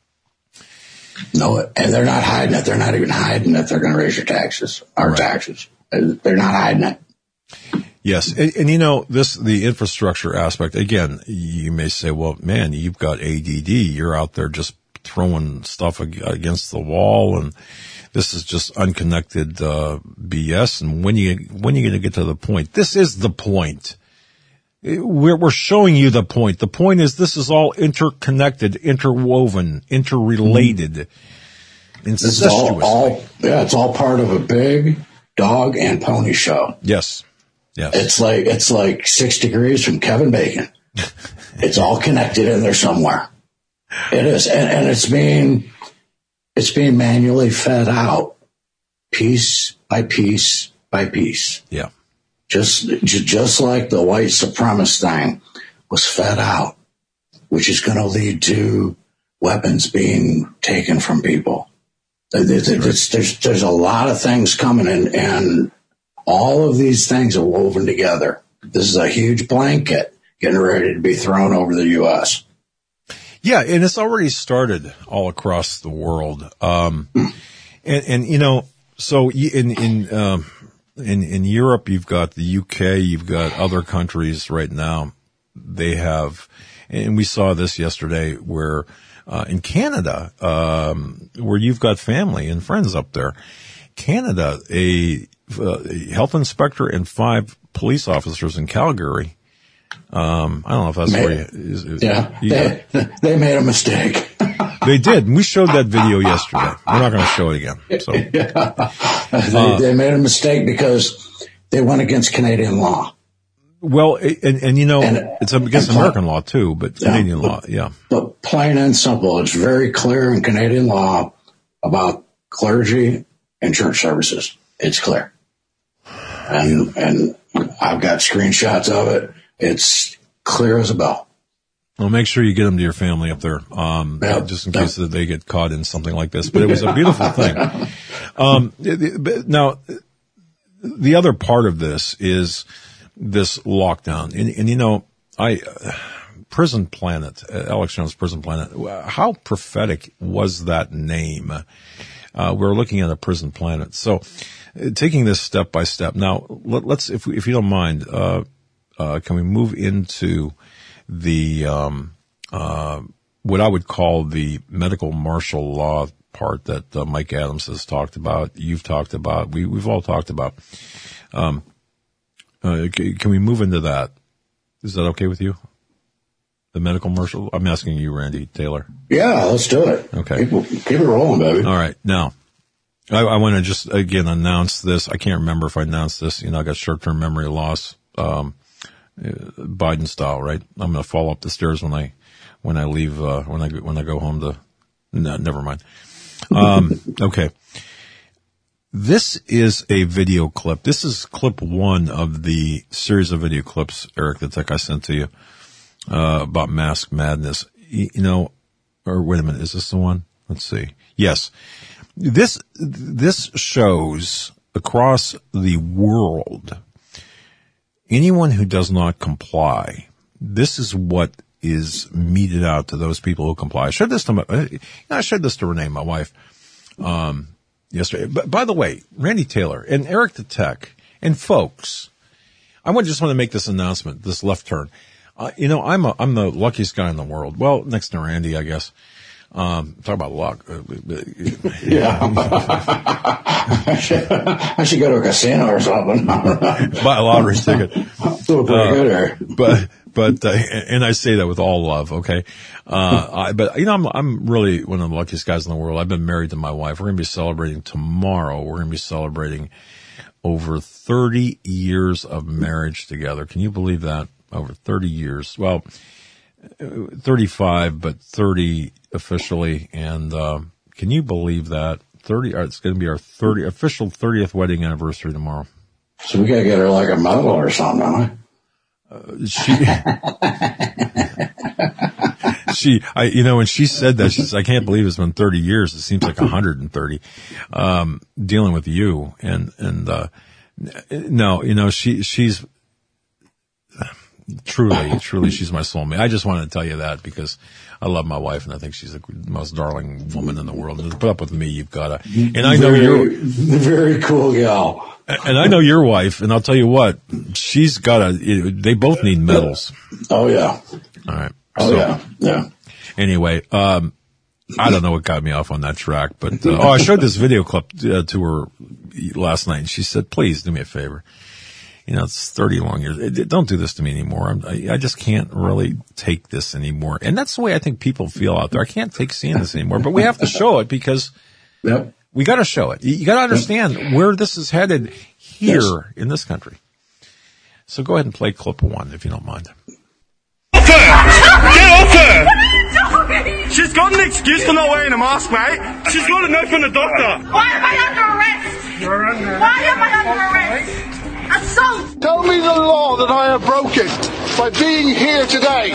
Know it, and they're not hiding it. They're not even hiding that they're going to raise your taxes. Our right. taxes. They're not hiding it. Yes, and, and you know this, the infrastructure aspect. Again, you may say, "Well, man, you've got A D D. You're out there just throwing stuff against the wall, and this is just unconnected uh, B S." And when you when are you going to get to the point? This is the point. We're we're showing you the point. The point is this is all interconnected, interwoven, interrelated, incestuous. It's all, all, yeah, it's all part of a big dog and pony show. Yes, yes. It's like it's like six degrees from Kevin Bacon. It's all connected in there somewhere. It is, and, and it's being it's being manually fed out, piece by piece by piece. Yeah. Just, just like the white supremacist thing was fed out, which is going to lead to weapons being taken from people. There's, there's, there's a lot of things coming, and, and all of these things are woven together. This is a huge blanket getting ready to be thrown over the U S. Yeah, and it's already started all across the world. Um, and, and, you know, so in, in, um, In, in Europe, you've got the U K, you've got other countries right now. They have, and we saw this yesterday where, uh, in Canada, um, where you've got family and friends up there. Canada, a, a health inspector and five police officers in Calgary. Um, I don't know if that's made, where you, is, is, yeah, you, they, they made a mistake. They did. We showed that video yesterday. We're not going to show it again. So. Yeah. They, uh, they made a mistake because they went against Canadian law. Well, and, and you know, and, it's against and, American law too, but yeah, Canadian but, law, yeah. But plain and simple, it's very clear in Canadian law about clergy and church services. It's clear. And, and I've got screenshots of it. It's clear as a bell. Well, make sure you get them to your family up there, um, yeah, just in case yeah. they get caught in something like this. But it was a beautiful thing. Um, now, the other part of this is this lockdown. And, and you know, I, uh, Prison Planet, uh, Alex Jones' Prison Planet, how prophetic was that name? Uh, we're looking at a prison planet. So, uh, taking this step by step. Now, let, let's, if we, if you don't mind, uh, uh, can we move into the, um, uh, what I would call the medical martial law part that uh, Mike Adams has talked about, you've talked about, we, we've all talked about. Um, uh, can we move into that? Is that okay with you? The medical martial? I'm asking you, Randy Taylor. Yeah, let's do it. Okay. Keep, keep it rolling, baby. All right. Now, I, I want to just, again, announce this. I can't remember if I announced this. You know, I got short-term memory loss. Um, Biden style, right? I'm going to fall up the stairs when I, when I leave, uh, when I, when I go home to, no, never mind. Um, okay. This is a video clip. This is clip one of the series of video clips, Eric, the tech I sent to you, uh, about Mask Madness. You know, or wait a minute, is this the one? Let's see. Yes. This, this shows across the world, anyone who does not comply, this is what is meted out to those people who comply. I showed this to my, I showed this to Renee, my wife, um, yesterday. But by the way, Randy Taylor and Eric the Tech and folks, I would just want to make this announcement, this left turn. Uh, you know, I'm a, I'm the luckiest guy in the world. Well, next to Randy, I guess. Um, talk about luck. Yeah. I, should, I should go to a casino or something. Buy a lottery ticket. Feel pretty good there. But, but, uh, and I say that with all love, okay? Uh, I, but, you know, I'm, I'm really one of the luckiest guys in the world. I've been married to my wife. We're going to be celebrating tomorrow. We're going to be celebrating over thirty years of marriage together. Can you believe that? Over thirty years. Well, thirty-five, but thirty officially. And, uh, can you believe that? thirty, it's going to be our thirty official thirtieth wedding anniversary tomorrow. So we got to get her like a medal or something, don't we? Uh, she, she, I, you know, when she said that, she says, I can't believe it's been thirty years. It seems like one hundred thirty, um, dealing with you. And, and, uh, no, you know, she, she's, Truly, truly, she's my soulmate. I just wanted to tell you that because I love my wife and I think she's the most darling woman in the world. And to put up with me, you've got to. And I know very, you're very cool gal. And I know your wife, and I'll tell you what, she's got a. They both need medals. Oh yeah. All right. Oh so, yeah. Yeah. Anyway, um, I don't know what got me off on that track, but uh, oh, I showed this video clip uh, to her last night, and she said, "Please do me a favor." You know, it's thirty long years. Don't do this to me anymore. I'm, I, I just can't really take this anymore. And that's the way I think people feel out there. I can't take seeing this anymore, but we have to show it because yep. we got to show it. You, you got to understand yep. where this is headed here yes. in this country. So go ahead and play clip one if you don't mind. Get off her! She's got an excuse for not wearing a mask, mate. She's got a note from the doctor. Why am I under arrest? You're under Why am I under arrest? Assault! Tell me the law that I have broken by being here today.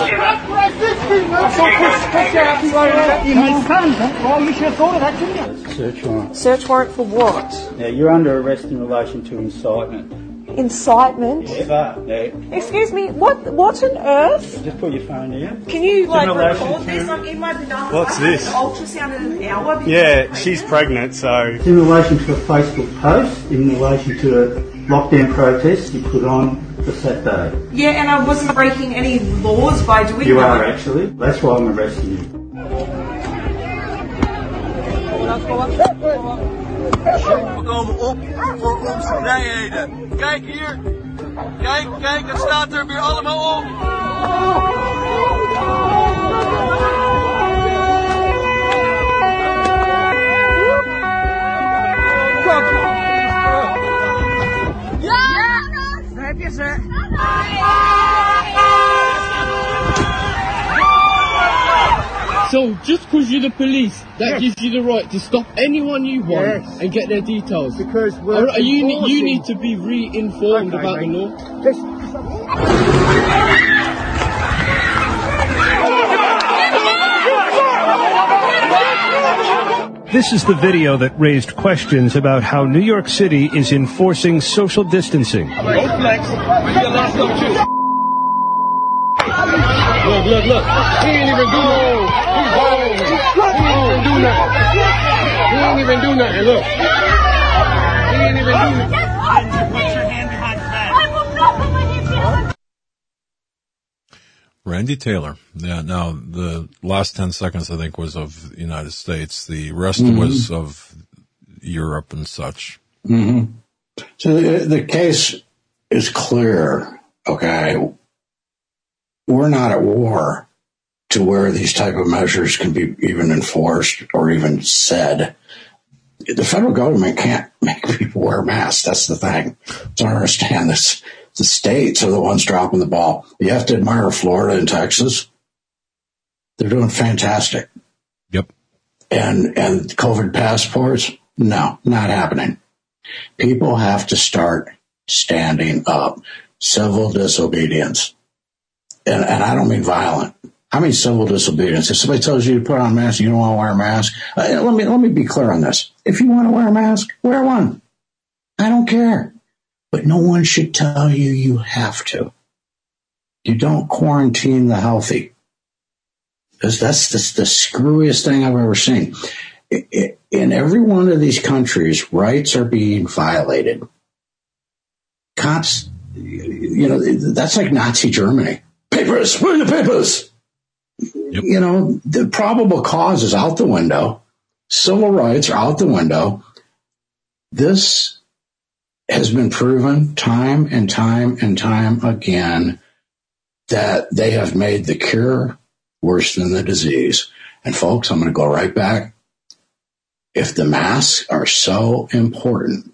Search warrant. Search warrant for what? Yeah, you're under arrest in relation to incitement. Incitement? Yeah, yeah. Excuse me, what What on earth? Just put your phone here. Can you, like, record to... this? I'm in my pajamas. What's this? Ultrasound in an hour. Yeah, she's pregnant, so... It's in relation to a Facebook post, in relation to a lockdown protest you put on for Saturday. Yeah, and I wasn't breaking any laws by doing you that. You are, actually. That's why I'm arresting you. We komen op voor onze vrijheden. Kijk hier. Kijk, kijk, het staat er weer allemaal op. Ja! Daar heb je ze. So, just because you're the police, that yes. gives you the right to stop anyone you want yes. and get their details. Because we're right, you, you need to be re-informed okay, about mate. the law. Just... This is the video that raised questions about how New York City is enforcing social distancing. Look, look, look. He ain't even do nothing. He's bold. He ain't even do nothing. He ain't even do nothing. Look. He ain't even do nothing. Put your hand behind his back. I will not put my hand behind. Randy Taylor. Yeah, now the last ten seconds I think was of the United States. The rest mm-hmm. was of Europe and such. Mm-hmm. So the, the case is clear. Okay. We're not at war to where these type of measures can be even enforced or even said. The federal government can't make people wear masks. That's the thing. Don't understand this. The states are the ones dropping the ball. You have to admire Florida and Texas. They're doing fantastic. Yep. And, and COVID passports? No, not happening. People have to start standing up. Civil disobedience. And, and I don't mean violent. I mean civil disobedience. If somebody tells you to put on a mask and you don't want to wear a mask, uh, let me let me be clear on this. If you want to wear a mask, wear one. I don't care. But no one should tell you you have to. You don't quarantine the healthy. Because that's the, the screwiest thing I've ever seen. It, it, in every one of these countries, rights are being violated. Cops, you know, that's like Nazi Germany. Papers, where are the papers? Yep. You know, the probable cause is out the window. Civil rights are out the window. This has been proven time and time and time again that they have made the cure worse than the disease. And folks, I'm going to go right back. If the masks are so important,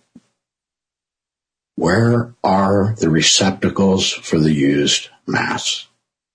where are the receptacles for the used masks?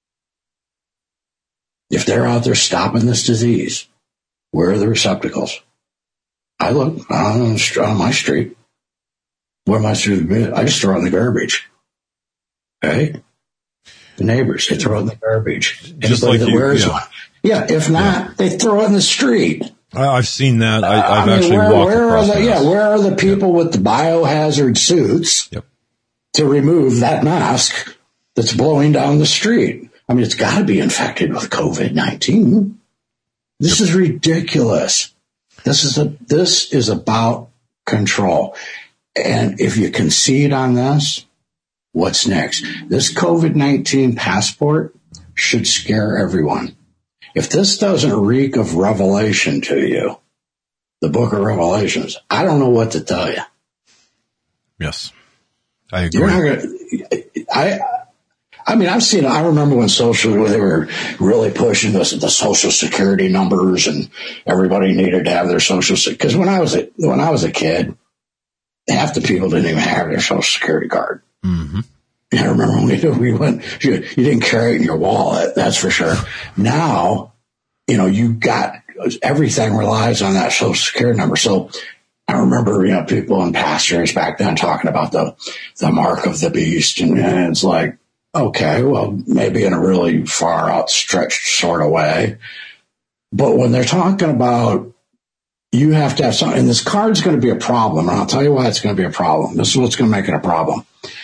If they're out there stopping this disease, where are the receptacles? I look on, on my street. Where am I supposed to be? I just throw it in the garbage. Okay? The neighbors, they throw it in the garbage. Just Anybody like that you, wears yeah. one. Yeah, if not, yeah. they throw it in the street. I, I've seen that. I, I've I mean, actually where, walked where across are the, the Yeah, mask. where are the people yep. with the biohazard suits yep. to remove that mask that's blowing down the street? I mean, it's got to be infected with COVID nineteen. This yep. is ridiculous. This is a this is about control. And if you concede on this, what's next? This COVID nineteen passport should scare everyone. If this doesn't reek of Revelation to you, the book of Revelations, I don't know what to tell you. Yes, I agree. You're not gonna, I, I mean, I've seen, I remember when social, when they were really pushing this, the social security numbers and everybody needed to have their social security. Because when I was a, when I was a kid, half the people didn't even have their social security card. Mm-hmm. I remember when we, we went, you, you didn't carry it in your wallet, that's for sure. Now, you know, you got, everything relies on that social security number. So I remember, you know, people and pastors back then talking about the, the mark of the beast. And, and it's like, okay, well, maybe in a really far outstretched sort of way. But when they're talking about, you have to have something, and this card's going to be a problem. And I'll tell you why it's going to be a problem. This is what's going to make it a problem.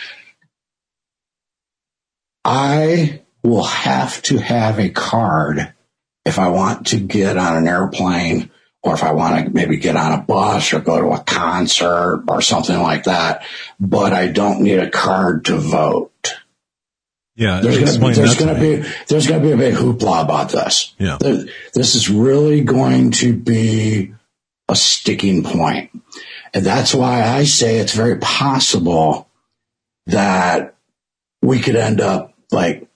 I will have to have a card if I want to get on an airplane or if I want to maybe get on a bus or go to a concert or something like that. But I don't need a card to vote. Yeah, there's going to be there's going to me. be there's going to be a big hoopla about this. Yeah, this is really going to be a sticking point, and that's why I say it's very possible that we could end up like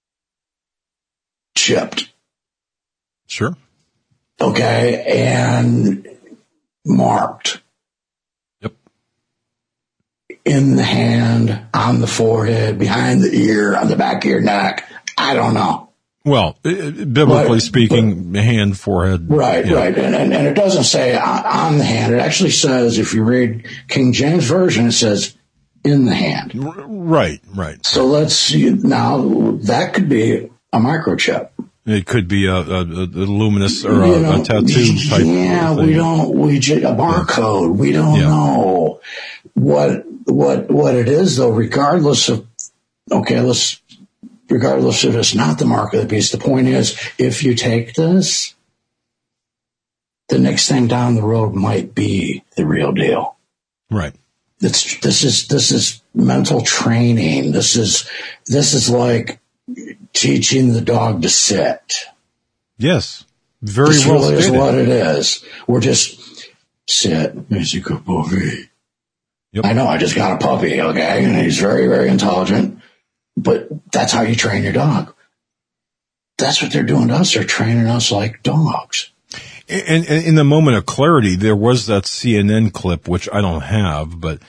chipped. Sure. Okay, and marked. Yep. In the hand, on the forehead, behind the ear, on the back of your neck. I don't know. Well, biblically but, speaking, but, hand, forehead. Right, yeah. right. And, and, and it doesn't say on, on the hand. It actually says, if you read King James Version, it says in the hand. Right, right. So let's see. Now, that could be a microchip. It could be a, a, a luminous or a, you know, a tattoo type. Yeah, thing. we don't, we just, a barcode. Yeah. We don't yeah. know what, what, what it is though, regardless of, okay, let's, regardless if it's not the mark of the beast. The point is, if you take this, the next thing down the road might be the real deal. Right. It's, this is, this is mental training. This is, this is like teaching the dog to sit. Yes. Very this well really stated. is what it is. We're just sit. He's a good puppy. Yep. I know. I just got a puppy. Okay. And he's very, very intelligent, but that's how you train your dog. That's what they're doing to us. They're training us like dogs. And, and in the moment of clarity, there was that C N N clip, which I don't have, but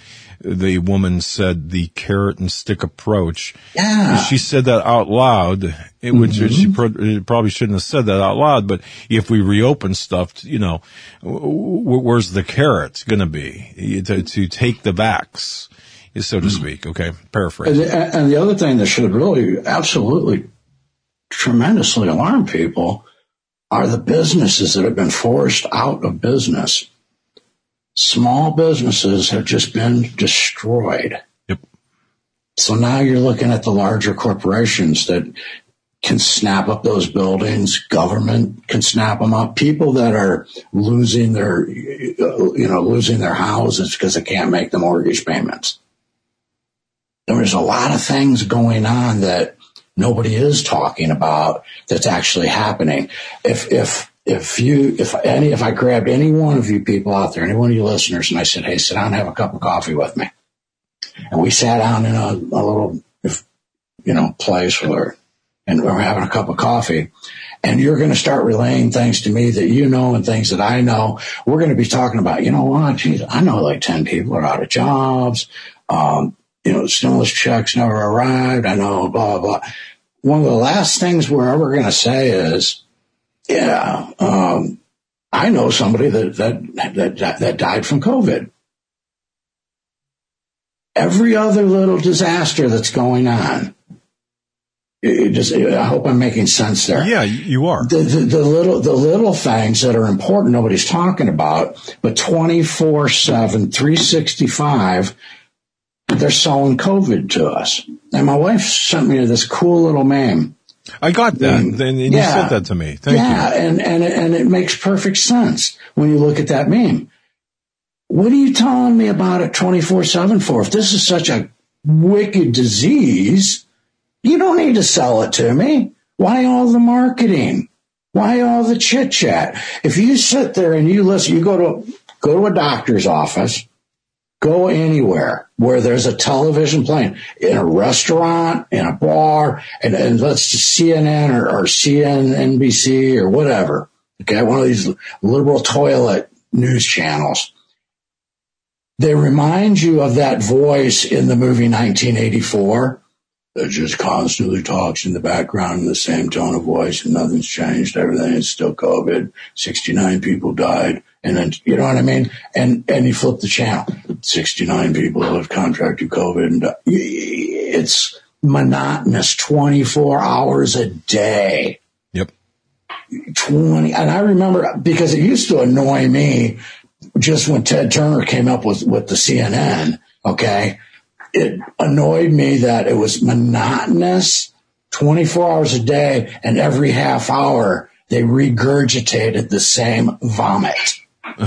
the woman said the carrot and stick approach. Yeah. She said that out loud, it, which mm-hmm. she pro- probably shouldn't have said that out loud, but if we reopen stuff, you know, w- where's the carrot going to be? To, to take the vax, so to speak. Okay, paraphrase. And the, and the other thing that should really absolutely tremendously alarm people are the businesses that have been forced out of business. Small businesses have just been destroyed. Yep. So now you're looking at the larger corporations that can snap up those buildings. Government can snap them up. People that are losing their, you know, losing their houses because they can't make the mortgage payments. There's a lot of things going on that nobody is talking about that's actually happening. If, if, If you, if any, if I grabbed any one of you people out there, any one of you listeners, and I said, hey, sit down and have a cup of coffee with me. And we sat down in a, a little, if, you know, place where, and we're having a cup of coffee, and you're going to start relaying things to me that you know and things that I know. We're going to be talking about, you know what, geez, I know like ten people are out of jobs. Um, you know, stimulus checks never arrived. I know, blah, blah. One of the last things we're ever going to say is, yeah, um, I know somebody that, that, that, that died from COVID. Every other little disaster that's going on, it just, I hope I'm making sense there. Yeah, you are. The, the, the little, the little things that are important, nobody's talking about, but twenty-four seven, three sixty-five, they're selling COVID to us. And my wife sent me this cool little meme. I got that, and, and you yeah, sent that to me. Thank yeah, you. Yeah, and, and, and it makes perfect sense when you look at that meme. What are you telling me about it twenty-four seven for? If this is such a wicked disease, you don't need to sell it to me. Why all the marketing? Why all the chit-chat? If you sit there and you listen, you go to go to a doctor's office, go anywhere where there's a television playing, in a restaurant, in a bar, and, and let's just C N N or, or C N B C or whatever. Okay, one of these liberal toilet news channels. They remind you of that voice in the movie nineteen eighty-four that just constantly talks in the background in the same tone of voice and nothing's changed. Everything is still COVID. sixty-nine people died. And then, you know what I mean? And, and you flip the channel. sixty-nine people have contracted COVID. And died. It's monotonous twenty-four hours a day. Yep. twenty. And I remember, because it used to annoy me just when Ted Turner came up with, with the C N N, okay? It annoyed me that it was monotonous twenty-four hours a day, and every half hour they regurgitated the same vomit.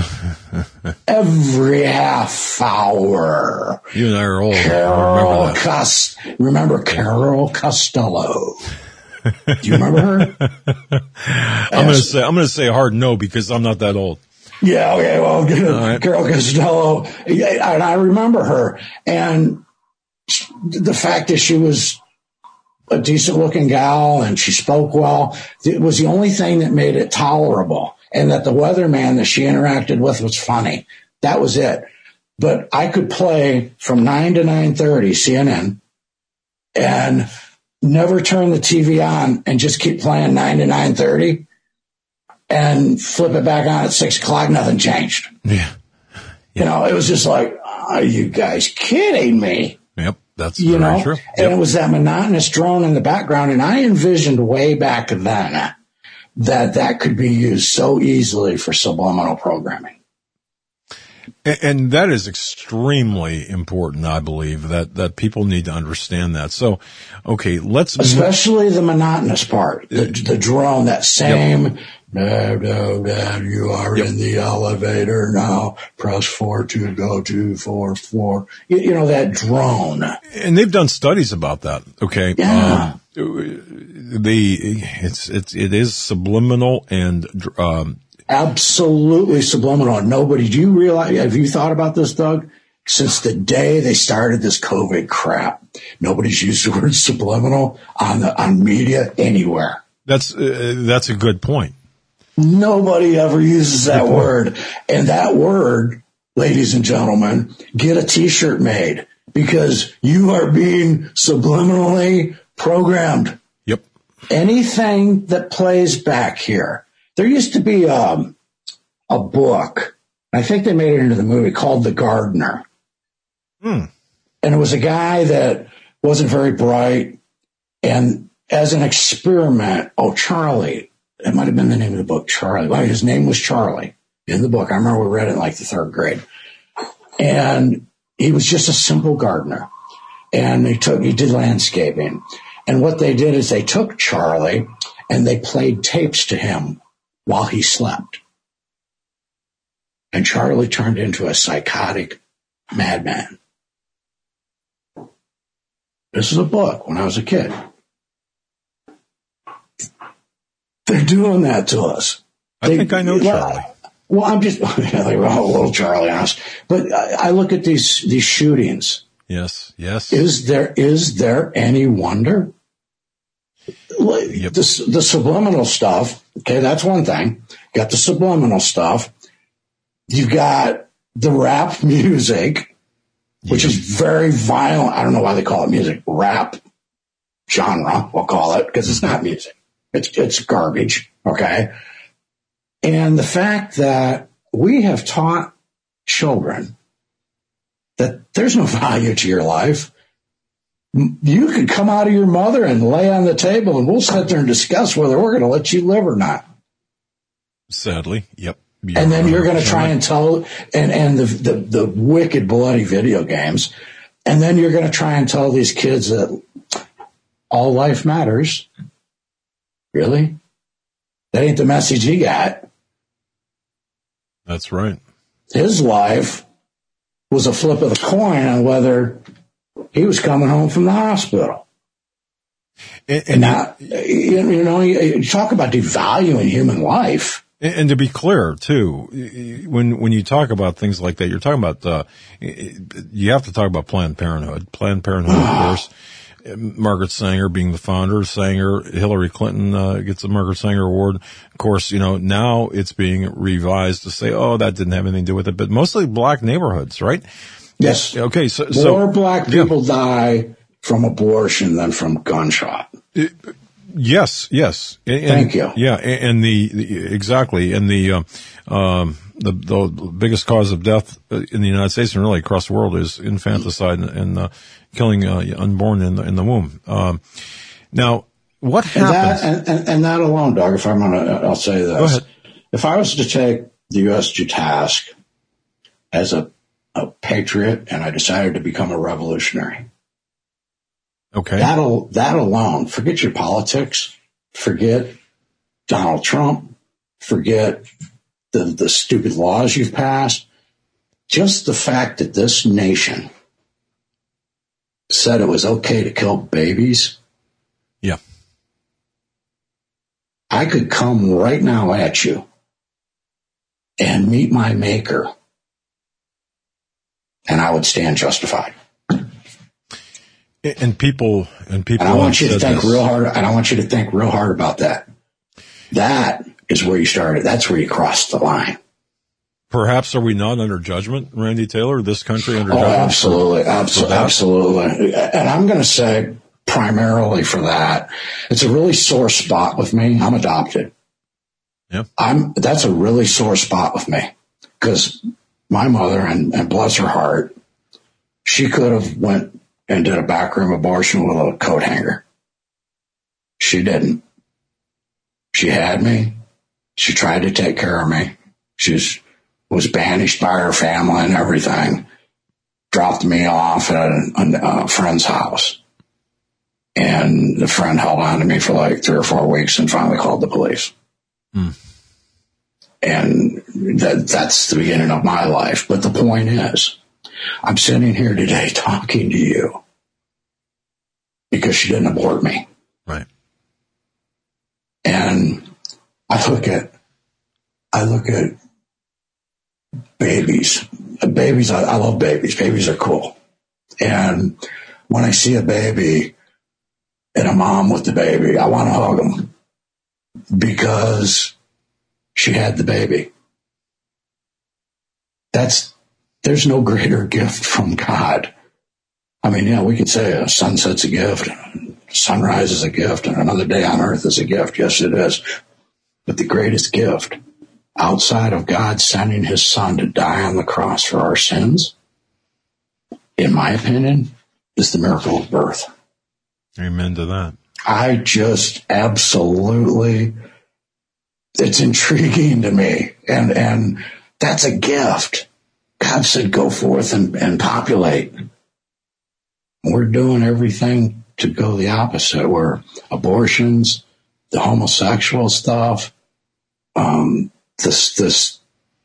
Every half hour. You and I are old. Carol remember, Cost- remember Carol Costello? Do you remember her? I'm going to say I'm going to say a hard no because I'm not that old. Yeah, okay, well, right. Carol Costello, and I remember her, and the fact that she was a decent-looking gal and she spoke well, it was the only thing that made it tolerable, and that the weatherman that she interacted with was funny. That was it. But I could play from nine to nine thirty C N N and never turn the T V on and just keep playing nine to nine thirty. And flip it back on at six o'clock, nothing changed. Yeah. yeah. You know, it was just like, are you guys kidding me? Yep, that's you very know? true. Yep. And it was that monotonous drone in the background. And I envisioned way back then that that could be used so easily for subliminal programming. And, and that is extremely important, I believe, that, that people need to understand that. So, okay, let's... Especially the monotonous part, the, the drone, that same... Yep. No, no, no, you are yep. in the elevator now. Press four to go to four, four. You, you know, that drone. And they've done studies about that. Okay. Yeah. Um, the, it's, it's, it is subliminal and, um, absolutely subliminal. Nobody, do you realize, have you thought about this, Doug? Since the day they started this COVID crap, nobody's used the word subliminal on the, on media anywhere. That's, uh, that's a good point. Nobody ever uses that word. And that word, ladies and gentlemen, get a t-shirt made because you are being subliminally programmed. Yep. Anything that plays back here. There used to be um, a book, I think they made it into the movie, called The Gardener. Hmm. And it was a guy that wasn't very bright. And as an experiment, oh, Charlie, it might have been the name of the book, Charlie. Well, his name was Charlie in the book. I remember we read it in like the third grade. And he was just a simple gardener. And he took, he did landscaping. And what they did is they took Charlie and they played tapes to him while he slept. And Charlie turned into a psychotic madman. This is a book when I was a kid. They're doing that to us. I they, think I know Charlie. Well, I'm just, yeah, they were all little Charlie on us. But I, I look at these, these shootings. Yes, yes. Is there, is there any wonder? Yep. The, the subliminal stuff, okay, that's one thing. You got the subliminal stuff. You've got the rap music, which yep. is very violent. I don't know why they call it music. Rap genre, we'll call it, because it's not music. It's it's garbage, okay? And the fact that we have taught children that there's no value to your life. You could come out of your mother and lay on the table and we'll sit there and discuss whether we're going to let you live or not. Sadly, yep. You're and then you're going to try and tell, and, and the, the, the wicked bloody video games. And then you're going to try and tell these kids that all life matters. Really? That ain't the message he got. That's right. His life was a flip of the coin on whether he was coming home from the hospital. And, and, and now, you, you know, you, you talk about devaluing human life. And, and to be clear, too, when when you talk about things like that, you're talking about, uh, you have to talk about Planned Parenthood. Planned Parenthood, of course. Margaret Sanger being the founder, Sanger, Hillary Clinton uh, gets the Margaret Sanger Award. Of course, you know, now it's being revised to say, oh, that didn't have anything to do with it, but mostly black neighborhoods, right? Yes. Okay. So, more so, black people yeah. die from abortion than from gunshot. It, yes. Yes. And, Thank you. Yeah. And the, the exactly. And the, uh, um, the, the biggest cause of death in the United States and really across the world is infanticide and, and uh, killing uh, unborn in the, in the womb. Um, now, what happens? And that, and, and, and that alone, Doug, if I'm going to, I'll say this. Go ahead. If I was to take the U S to task as a, a patriot and I decided to become a revolutionary, okay, that'll, that alone, forget your politics, forget Donald Trump, forget the, the stupid laws you've passed. Just the fact that this nation said it was okay to kill babies. Yeah. I could come right now at you and meet my maker and I would stand justified. And people, and people. And I want you to think this. real hard. And I want you to think real hard about that. That is where you started. That's where you crossed the line. Perhaps are we not under judgment, Randy Taylor? This country under oh, judgment? Absolutely, for, absolutely, for absolutely. And I'm going to say primarily for that, it's a really sore spot with me. I'm adopted. Yeah, I'm. That's a really sore spot with me because my mother, and, and bless her heart, she could have went and did a backroom abortion with a coat hanger. She didn't. She had me. She tried to take care of me. She was, was banished by her family and everything. Dropped me off at a, a friend's house. And the friend held on to me for like three or four weeks and finally called the police. Hmm. And that, that's the beginning of my life. But the point is, I'm sitting here today talking to you because she didn't abort me. Right. And I look at, I look at babies. Babies, I, I love babies. Babies are cool. And when I see a baby and a mom with the baby, I want to hug them because she had the baby. That's, there's no greater gift from God. I mean, yeah, we could say a sunset's a gift, sunrise is a gift, and another day on earth is a gift. Yes, it is. But the greatest gift, outside of God sending his son to die on the cross for our sins, in my opinion, is the miracle of birth. Amen to that. I just absolutely, it's intriguing to me. And, and that's a gift. God said, go forth and, and populate. We're doing everything to go the opposite. We're abortions, the homosexual stuff, um, this, this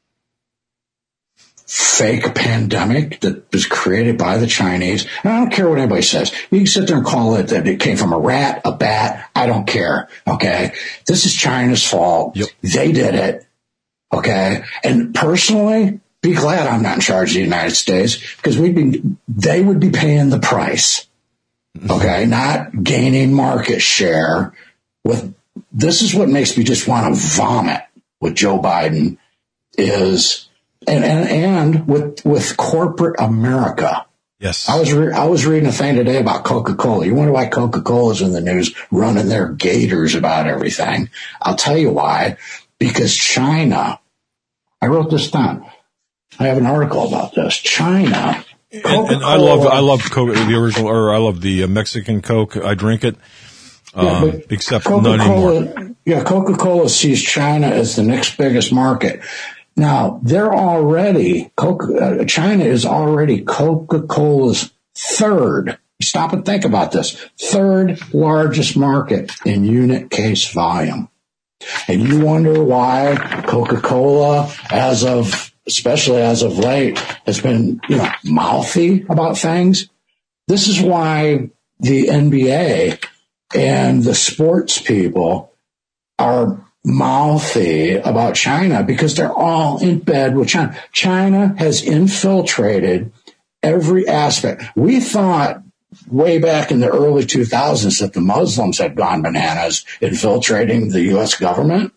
fake pandemic that was created by the Chinese. And I don't care what anybody says. You can sit there and call it that it came from a rat, a bat. I don't care. Okay. This is China's fault. Yep. They did it. Okay. And personally, be glad I'm not in charge of the United States, because we'd be, they would be paying the price. Okay. Not gaining market share with, this is what makes me just want to vomit with Joe Biden is, and, and, and with, with corporate America. Yes. I was, re- I was reading a thing today about Coca-Cola. You wonder why Coca-Cola's in the news running their gators about everything? I'll tell you why. Because China, I wrote this down. I have an article about this. China. And, and I love, I love Coke, the original, or I love the uh, Mexican Coke. I drink it. Um, yeah, except not anymore. Yeah, Coca-Cola sees China as the next biggest market. Now, they're already, Coca, uh, China is already Coca-Cola's third, stop and think about this, third largest market in unit case volume. And you wonder why Coca-Cola, as of, especially as of late, has been, you know, mouthy about things. This is why the N B A and the sports people are mouthy about China, because they're all in bed with China. China has infiltrated every aspect. We thought way back in the early two thousands that the Muslims had gone bananas infiltrating the U S government.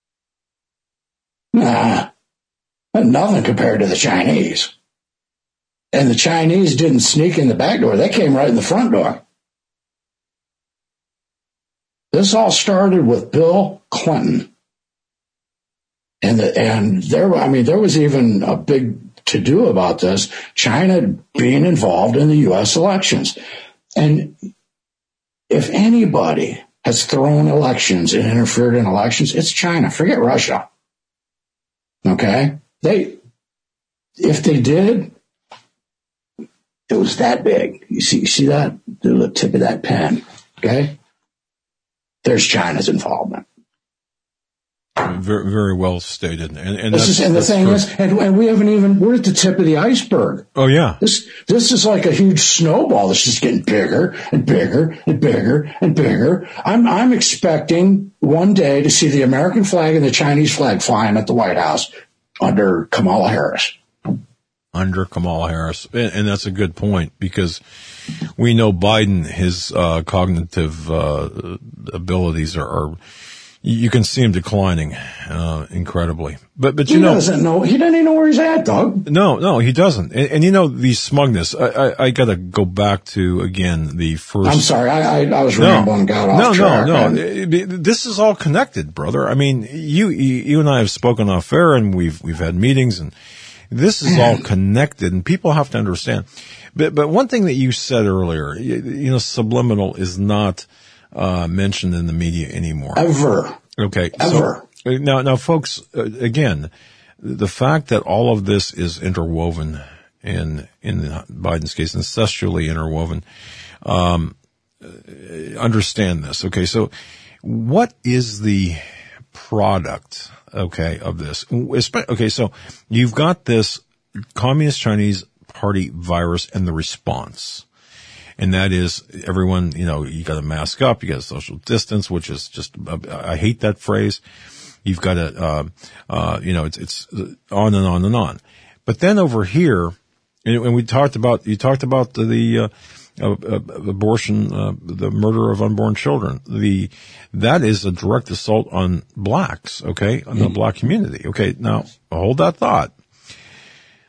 Nah, nothing compared to the Chinese. And the Chinese didn't sneak in the back door. They came right in the front door. This all started with Bill Clinton. And the, and there, I mean, there was even a big to-do about this, China being involved in the U S elections. And if anybody has thrown elections and interfered in elections, it's China. Forget Russia. Okay? They, if they did, it was that big. You see, you see that? The tip of that pen. Okay? There's China's involvement. Very, very well stated. And, and, this that's, is, and the thing true. is, and, and we haven't even, we're at the tip of the iceberg. Oh, yeah. This, this is like a huge snowball that's just getting bigger and bigger and bigger and bigger. I'm, I'm expecting one day to see the American flag and the Chinese flag flying at the White House under Kamala Harris. Under Kamala Harris. And, and that's a good point, because we know Biden, his uh, cognitive uh, abilities are, are, you can see him declining uh, incredibly. But but you he know, he doesn't know. He doesn't even know where he's at, Doug. No, no, he doesn't. And, and you know, the smugness. I, I, I got to go back to again the first. I'm sorry, I I, I was no, rambling and got off no, track. No, no, no. This is all connected, brother. I mean, you you and I have spoken off air, and we've we've had meetings, and this is all connected, and people have to understand. But but one thing that you said earlier, you, you know, subliminal is not uh mentioned in the media anymore. Ever. Okay. Ever. So, now, now, folks, uh, again, the fact that all of this is interwoven, in in Biden's case, incestually interwoven, um, understand this. Okay, so what is the product, okay, of this? Okay, so you've got this Communist Chinese Party virus and the response. And that is everyone, you know, you got to mask up, you got to social distance, which is just, I hate that phrase. You've got to, uh, uh, you know, it's, it's on and on and on. But then over here, and we talked about, you talked about the, the uh, uh, abortion, uh, the murder of unborn children. The, that is a direct assault on blacks, okay, on the black community. Okay, now hold that thought.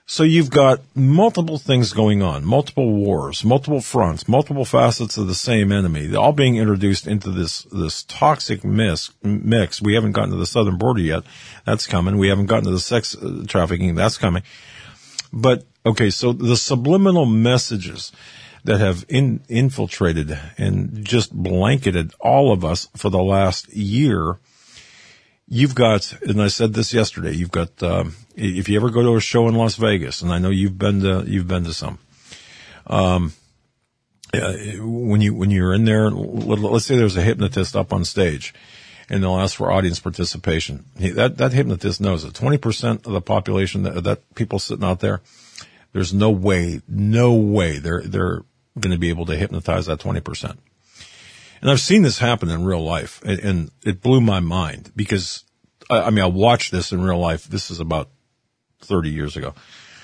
So you've got multiple things going on, multiple wars, multiple fronts, multiple facets of the same enemy, all being introduced into this, this toxic mix, mix. We haven't gotten to the southern border yet. That's coming. We haven't gotten to the sex trafficking. That's coming. But, okay, so the subliminal messages that have in, infiltrated and just blanketed all of us for the last year. You've got, and I said this yesterday, you've got, um, if you ever go to a show in Las Vegas, and I know you've been to, you've been to some, um, uh, when you, when you're in there, let's say there's a hypnotist up on stage and they'll ask for audience participation. He, that, that hypnotist knows that twenty percent of the population, that, that people sitting out there, there's no way, no way they're, they're going to be able to hypnotize that twenty percent. And I've seen this happen in real life, and, and it blew my mind because, I, I mean, I watched this in real life. This is about thirty years ago.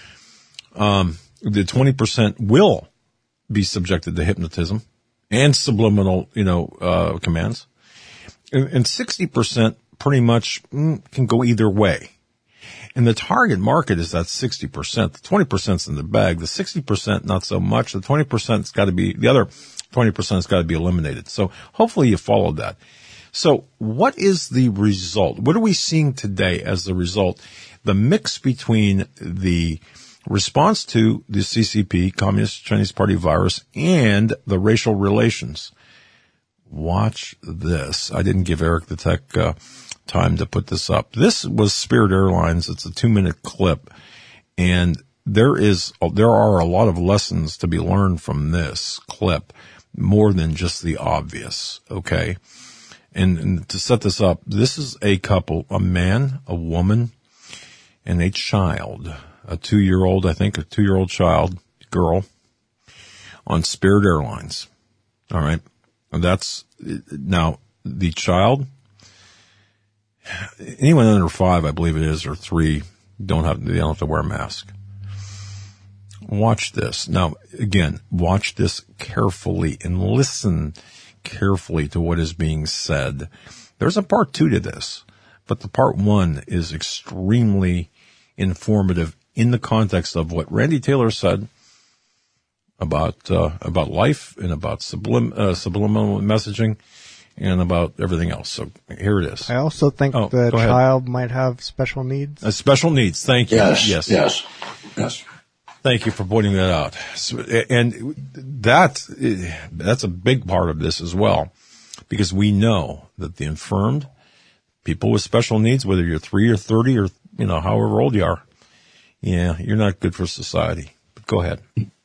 Um, the twenty percent will be subjected to hypnotism and subliminal, you know, uh, commands. And, and sixty percent pretty much mm, can go either way. And the target market is that sixty percent. The twenty percent's in the bag. The sixty percent, not so much. The twenty percent's got to be, the other twenty percent's got to be eliminated. So hopefully you followed that. So what is the result? What are we seeing today as the result? The mix between the response to the C C P, Communist Chinese Party virus, and the racial relations. Watch this. I didn't give Eric the Tech uh, time to put this up. This was Spirit Airlines. It's a two-minute clip, and there is there are a lot of lessons to be learned from this clip, more than just the obvious. Okay, and, and to set this up, this is a couple, a man, a woman, and a child, a two-year-old, I think, a two-year-old child, girl, on Spirit Airlines. All right. And that's, now, the child, anyone under five, I believe it is, or three, don't have, they don't have to wear a mask. Watch this. Now, again, watch this carefully and listen carefully to what is being said. There's a part two to this, but the part one is extremely informative in the context of what Randy Taylor said about uh, about life and about sublim- uh, subliminal messaging and about everything else. So here it is. I also think oh, the child might have special needs. Uh, special needs. Thank you. Yes, yes. Yes. Yes. Thank you for pointing that out. So, and that that's a big part of this as well, because we know that the infirmed, people with special needs, whether you're three or thirty or, you know, however old you are, yeah, you're not good for society. But go ahead.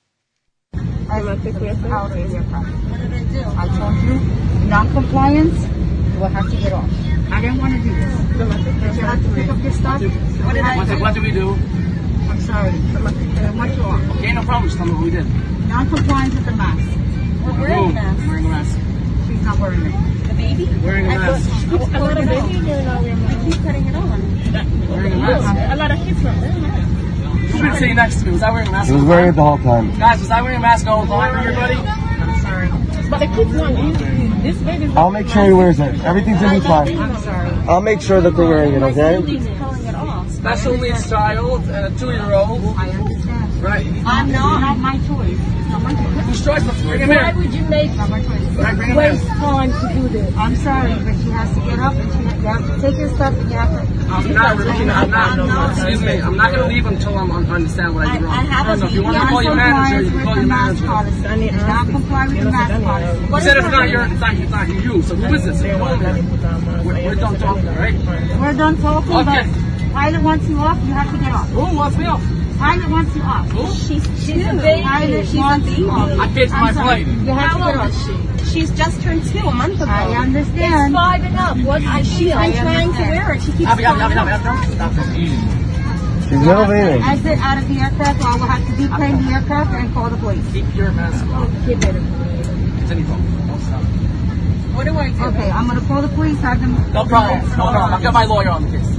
I looked at this out of your car. What did I do? I told you, non-compliance, you will have to get off. I didn't want to do this. Did you have to pick up your stuff? What did I do? What did we do? I'm sorry. I want you off. Okay, no problem. Just tell me what we did. Non-compliance with the mask. We're wearing a mask. Wearing a mask. She's not wearing it. The baby? Wearing a mask. She keeps putting it on. We keep putting it on. Wearing a mask. A lot of kids don't wear masks. Who been sitting next to me? Was I wearing a mask? He was wearing it the whole time. Guys, was I wearing a mask all the time, everybody? I'm sorry. But the kids don't use it. This baby's I'll make sure he wears it. Everything's gonna be fine. I'm sorry. I'll make sure that they're wearing it, okay? Pulling it off. Special needs child and a two-year-old. I understand. Right. I'm not. Not my choice. Whose choice? Let's bring him here. Why would you make Right, bring him waste here. time to do this? I'm sorry, but she has to get up and she you have to take your stuff and you have to. I'm not really, I'm not, I'm not. excuse me, I'm not going to leave until I'm, I understand what I did wrong. I have a If you want to call your manager, you can call your manager. I need to not comply with the mask policy. You said it's not your, it's not, it's not you, so who is this? We're, we're done talking, right? We're done talking, Okay. but Pilot wants you off, you have to get off. Who wants me off? Pilot wants you off. Who? She's, she's a baby. Pilot She's wants a baby. you off. I paid for my flight. You have How to get old off. is she? She's just turned two a month ago. I understand. It's five and up. What I, she's been trying to wear it. She keeps Abby, Abby, falling Abby, off. Abby, Abby, Abby. She's never leaving. Exit out of the aircraft, or I will have to deplane the aircraft and call the police. Keep your mask on. Keep it. Continue phone. Don't stop. What do I do? Okay, I'm going to call the police. Have them. No problem, no problem. I've got my lawyer on the case.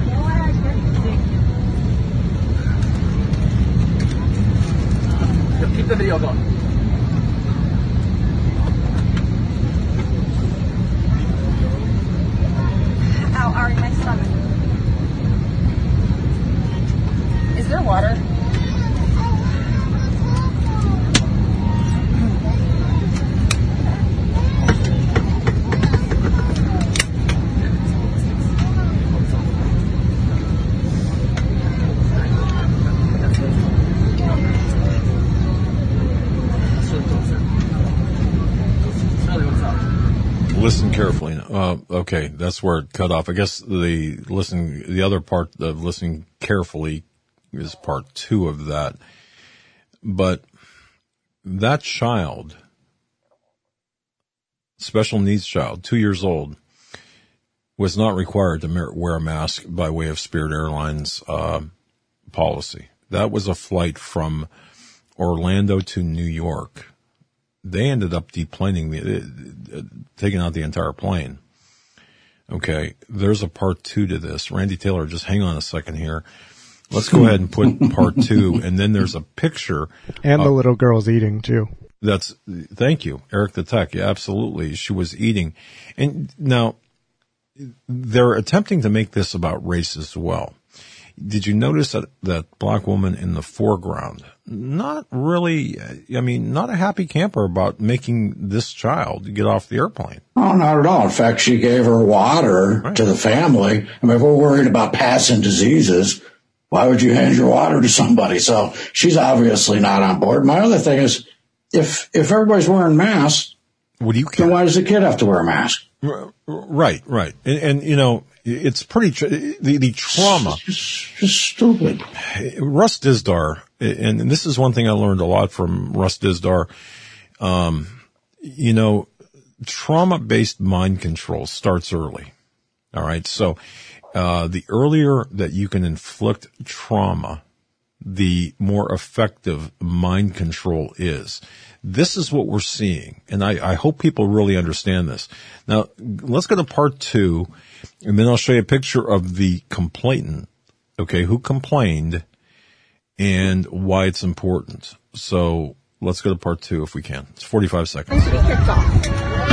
Keep the video going. Ow, Ari, my stomach. Is there water? Listen carefully. Uh, okay, that's where it cut off. I guess the listen, the other part of listening carefully is part two of that. But that child, special needs child, two years old, was not required to wear a mask by way of Spirit Airlines uh, policy. That was a flight from Orlando to New York. They ended up deplaning the, uh, taking out the entire plane. Okay, there's a part two to this. Randy Taylor, just hang on a second here. Let's go ahead and put part two, and then there's a picture. And uh, the little girl's eating, too. That's, thank you, Eric the Tech. Yeah, absolutely. She was eating. And now, they're attempting to make this about race as well. Did you notice that that black woman in the foreground? Not really, I mean, not a happy camper about making this child get off the airplane. Oh, not at all. In fact, she gave her water right. to the family. I mean, if we're worried about passing diseases, why would you hand your water to somebody? So she's obviously not on board. My other thing is, if if everybody's wearing masks, what do you care? Then why does the kid have to wear a mask? Right, right. And, and you know, it's pretty, tra- the, the trauma. It's just, just stupid. Russ Dizdar, and, and this is one thing I learned a lot from Russ Dizdar, um, you know, trauma-based mind control starts early. All right. So, uh, the earlier that you can inflict trauma, the more effective mind control is. This is what we're seeing, and I, I hope people really understand this. Now, let's go to part two, and then I'll show you a picture of the complainant, okay, who complained and why it's important. So let's go to part two if we can. It's forty-five seconds. She kicked off.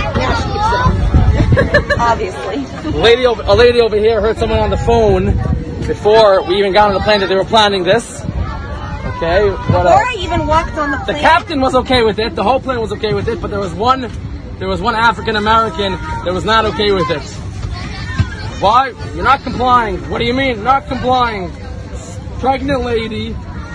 Now she kicks off. Obviously. A lady, over, a lady over here heard someone on the phone before we even got on the plane that they were planning this. Okay, what Before else? I even walked on the plane. The captain was okay with it. The whole plane was okay with it, but there was one, there was one African American that was not okay with it. Why? You're not complying. What do you mean, not complying? Pregnant lady,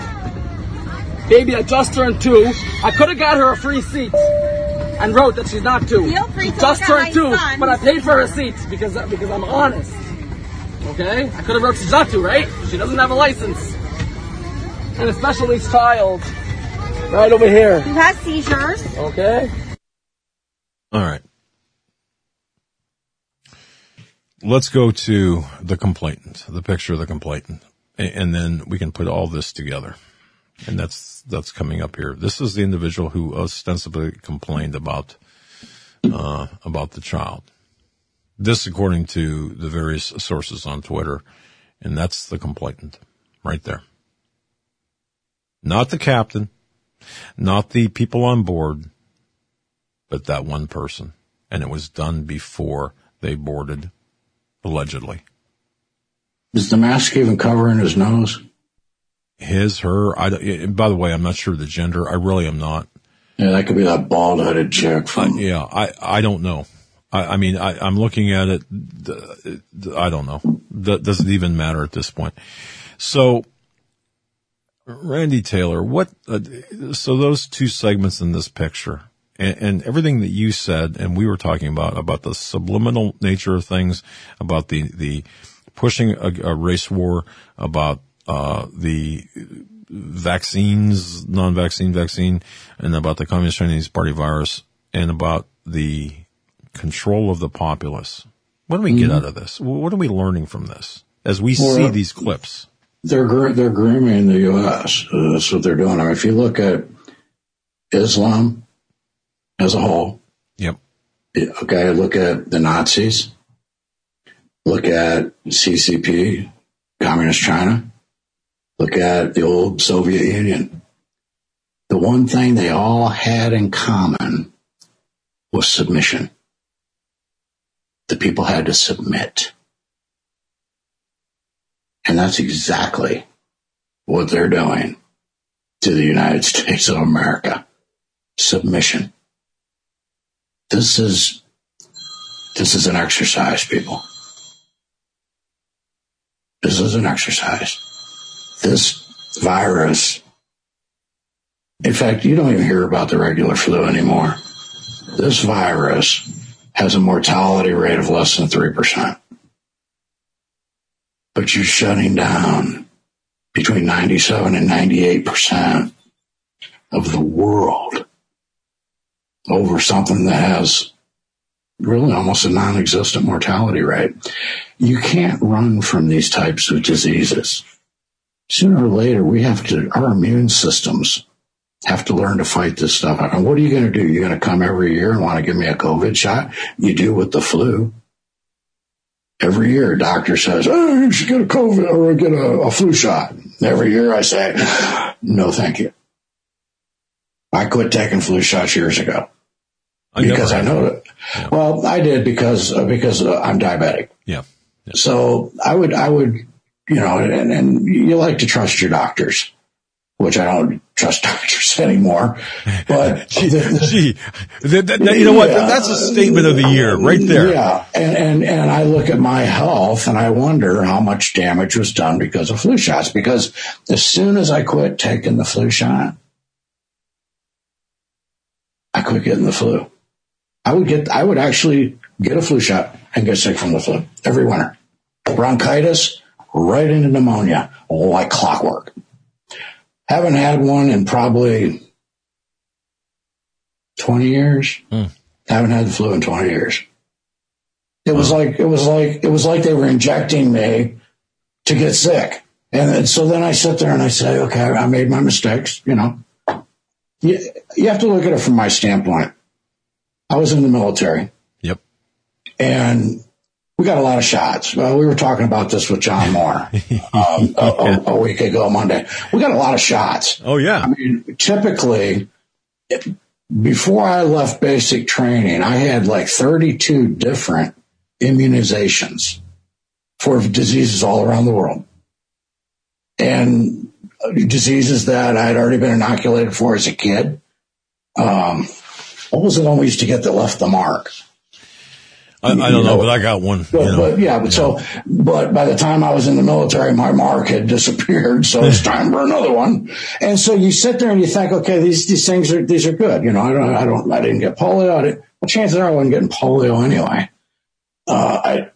baby that just turned two. I could have got her a free seat and wrote that she's not two. Feel free She to just look at turned two, my son. but I paid for her seat because because I'm honest. Okay, I could have wrote she's not two, right? She doesn't have a license. And a special needs child, right over here. Who has seizures. Okay. All right. Let's go to the complainant, the picture of the complainant, and then we can put all this together. And that's that's coming up here. This is the individual who ostensibly complained about uh, about the child. This, according to the various sources on Twitter, and that's the complainant right there. Not the captain, not the people on board, but that one person. And it was done before they boarded, allegedly. Is the mask even covering his nose? His, her, I don't, by the way, I'm not sure the gender. I really am not. Yeah, that could be that bald-headed chick from... Uh, yeah, I, I don't know. I, I mean, I, I'm looking at it. I don't know. That doesn't even matter at this point. So... Randy Taylor, what, uh, so those two segments in this picture and, and everything that you said and we were talking about, about the subliminal nature of things, about the, the pushing a, a race war, about, uh, the vaccines, non-vaccine vaccine, and about the Communist Chinese Party virus, and about the control of the populace. What do we get mm-hmm. out of this? What are we learning from this as we well, see these clips? They're they're grooming the U S Uh, that's what they're doing. I mean, if you look at Islam as a whole, yep. Okay, look at the Nazis. Look at C C P, Communist China. Look at the old Soviet Union. The one thing they all had in common was submission. The people had to submit. And that's exactly what they're doing to the United States of America. Submission. This is, this is an exercise, people. This is an exercise. This virus, in fact, you don't even hear about the regular flu anymore. This virus has a mortality rate of less than three percent. But you're shutting down between ninety-seven and ninety-eight percent of the world over something that has really almost a non-existent mortality rate. You can't run from these types of diseases. Sooner or later, we have to, our immune systems have to learn to fight this stuff. And what are you going to do? You're going to come every year and want to give me a COVID shot? You do with the flu. Every year, a doctor says, oh, you should get a COVID or get a, a flu shot. Every year I say, no, thank you. I quit taking flu shots years ago. I because I know that. Yeah. Well, I did because, uh, because uh, I'm diabetic. Yeah. yeah. So I would, I would, you know, and, and you like to trust your doctors, which I don't trust doctors anymore. But gee, gee that, that, you know what? Yeah. That's a statement of the year right there. Yeah. And, and, and I look at my health and I wonder how much damage was done because of flu shots. Because as soon as I quit taking the flu shot, I quit getting the flu. I would get, I would actually get a flu shot and get sick from the flu every winter. Bronchitis, right into pneumonia, like clockwork. Haven't had one in probably twenty years. Mm. Haven't had the flu in twenty years. It was oh. like, it was like, it was like they were injecting me to get sick. And so then I sit there and I say, okay, I made my mistakes, you know. You, you have to look at it from my standpoint. I was in the military. Yep. And we got a lot of shots. Well, we were talking about this with John Moore um, a, a, a week ago, Monday. We got a lot of shots. Oh, yeah. I mean, typically, it, before I left basic training, I had like thirty-two different immunizations for diseases all around the world. And diseases that I had already been inoculated for as a kid. Um, what was the one we used to get that left the mark? I, I don't know, know, but I got one. But, you know. but yeah, but yeah. so, but by the time I was in the military, my mark had disappeared. So it's time for another one. And so you sit there and you think, okay, these, these things are, these are good. You know, I don't, I don't, I didn't get polio. I didn't, well, chances are I wasn't getting polio anyway. Uh, I,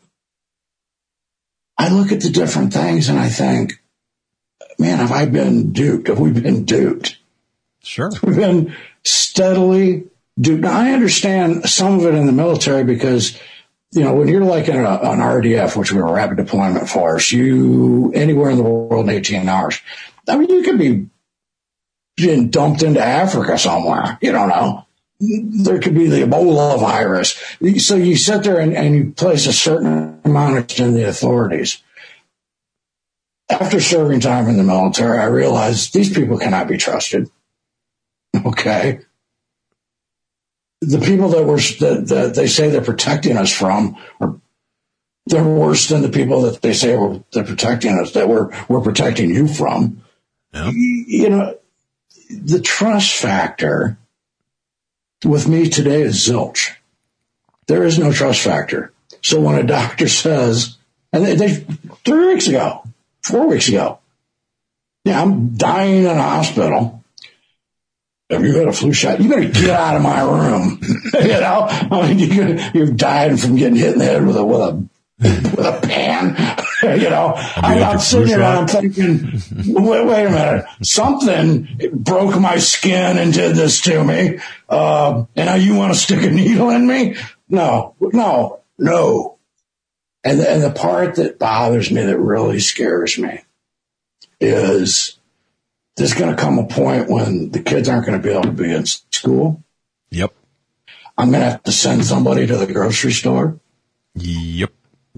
I look at the different things and I think, man, have I been duped? Have we been duped? Sure. We've been steadily duped. Now, I understand some of it in the military because, you know, when you're like in a, an R D F, which we're a rapid deployment force, you, anywhere in the world in eighteen hours, I mean, you could be being dumped into Africa somewhere. You don't know. There could be the Ebola virus. So you sit there and, and you place a certain amount of trust in the authorities. After serving time in the military, I realized these people cannot be trusted. Okay. The people that were, that, that they say they're protecting us from are, they're worse than the people that they say were, they're protecting us, that we're, we're protecting you from. Yeah. You know, the trust factor with me today is zilch. There is no trust factor. So when a doctor says, and they, they three weeks ago, four weeks ago, yeah, I'm dying in a hospital. Have you had a flu shot? You better get out of my room. You know, I mean, you, you've died from getting hit in the head with a with a with a pan. You know, I'm, I'm sitting there and I'm thinking, wait, wait a minute, something broke my skin and did this to me, uh, and now you want to stick a needle in me? No, no, no. And the, and the part that bothers me, that really scares me, is there's going to come a point when the kids aren't going to be able to be in school. Yep. I'm going to have to send somebody to the grocery store. Yep.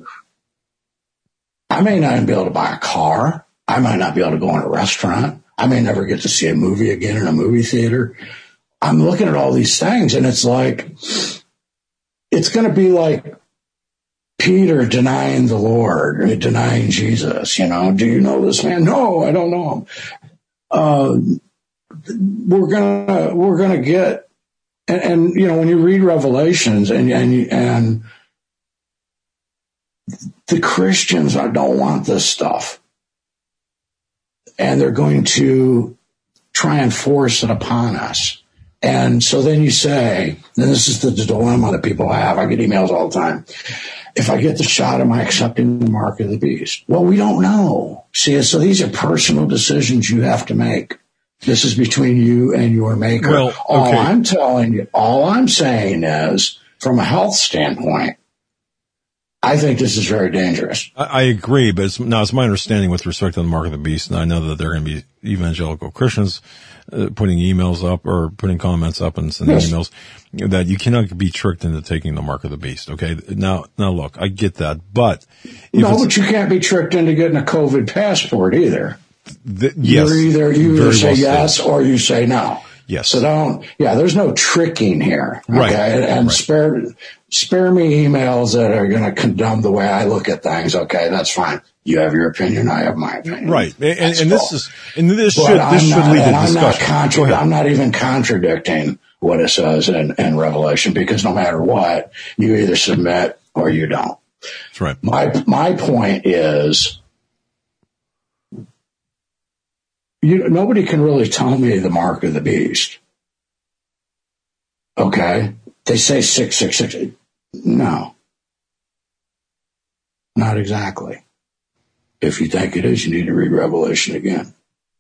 I may not even be able to buy a car. I might not be able to go in a restaurant. I may never get to see a movie again in a movie theater. I'm looking at all these things and it's like, it's going to be like Peter denying the Lord, or denying Jesus. You know, do you know this man? No, I don't know him. Uh, we're gonna, we're gonna get, and, and, you know, when you read Revelations and, and, and the Christians don't want this stuff, and they're going to try and force it upon us. And so then you say, and this is the dilemma that people have. I get emails all the time. If I get the shot, am I accepting the mark of the beast? Well, we don't know. See, so these are personal decisions you have to make. This is between you and your maker. Well, okay. All I'm telling you, all I'm saying is, from a health standpoint, I think this is very dangerous. I, I agree, but it's, now it's my understanding with respect to the mark of the beast, and I know that there are going to be evangelical Christians uh, putting emails up or putting comments up and sending yes. emails, that you cannot be tricked into taking the mark of the beast. Okay, now, now look, I get that, but if no, but you can't be tricked into getting a COVID passport either. The, yes, You're either you either say well yes said. or you say no. Yes. So don't, yeah, there's no tricking here. Okay? Right. And, and right. spare, spare me emails that are going to condemn the way I look at things. Okay. That's fine. You have your opinion. I have my opinion. Right. And, and, and cool. this is, and this but should, I'm this should not, lead to I'm discussion. Not contra- I'm not even contradicting what it says in, in Revelation, because no matter what, you either submit or you don't. That's right. My, my point is, You, nobody can really tell me the mark of the beast. Okay? They say six six six. No. Not exactly. If you think it is, you need to read Revelation again.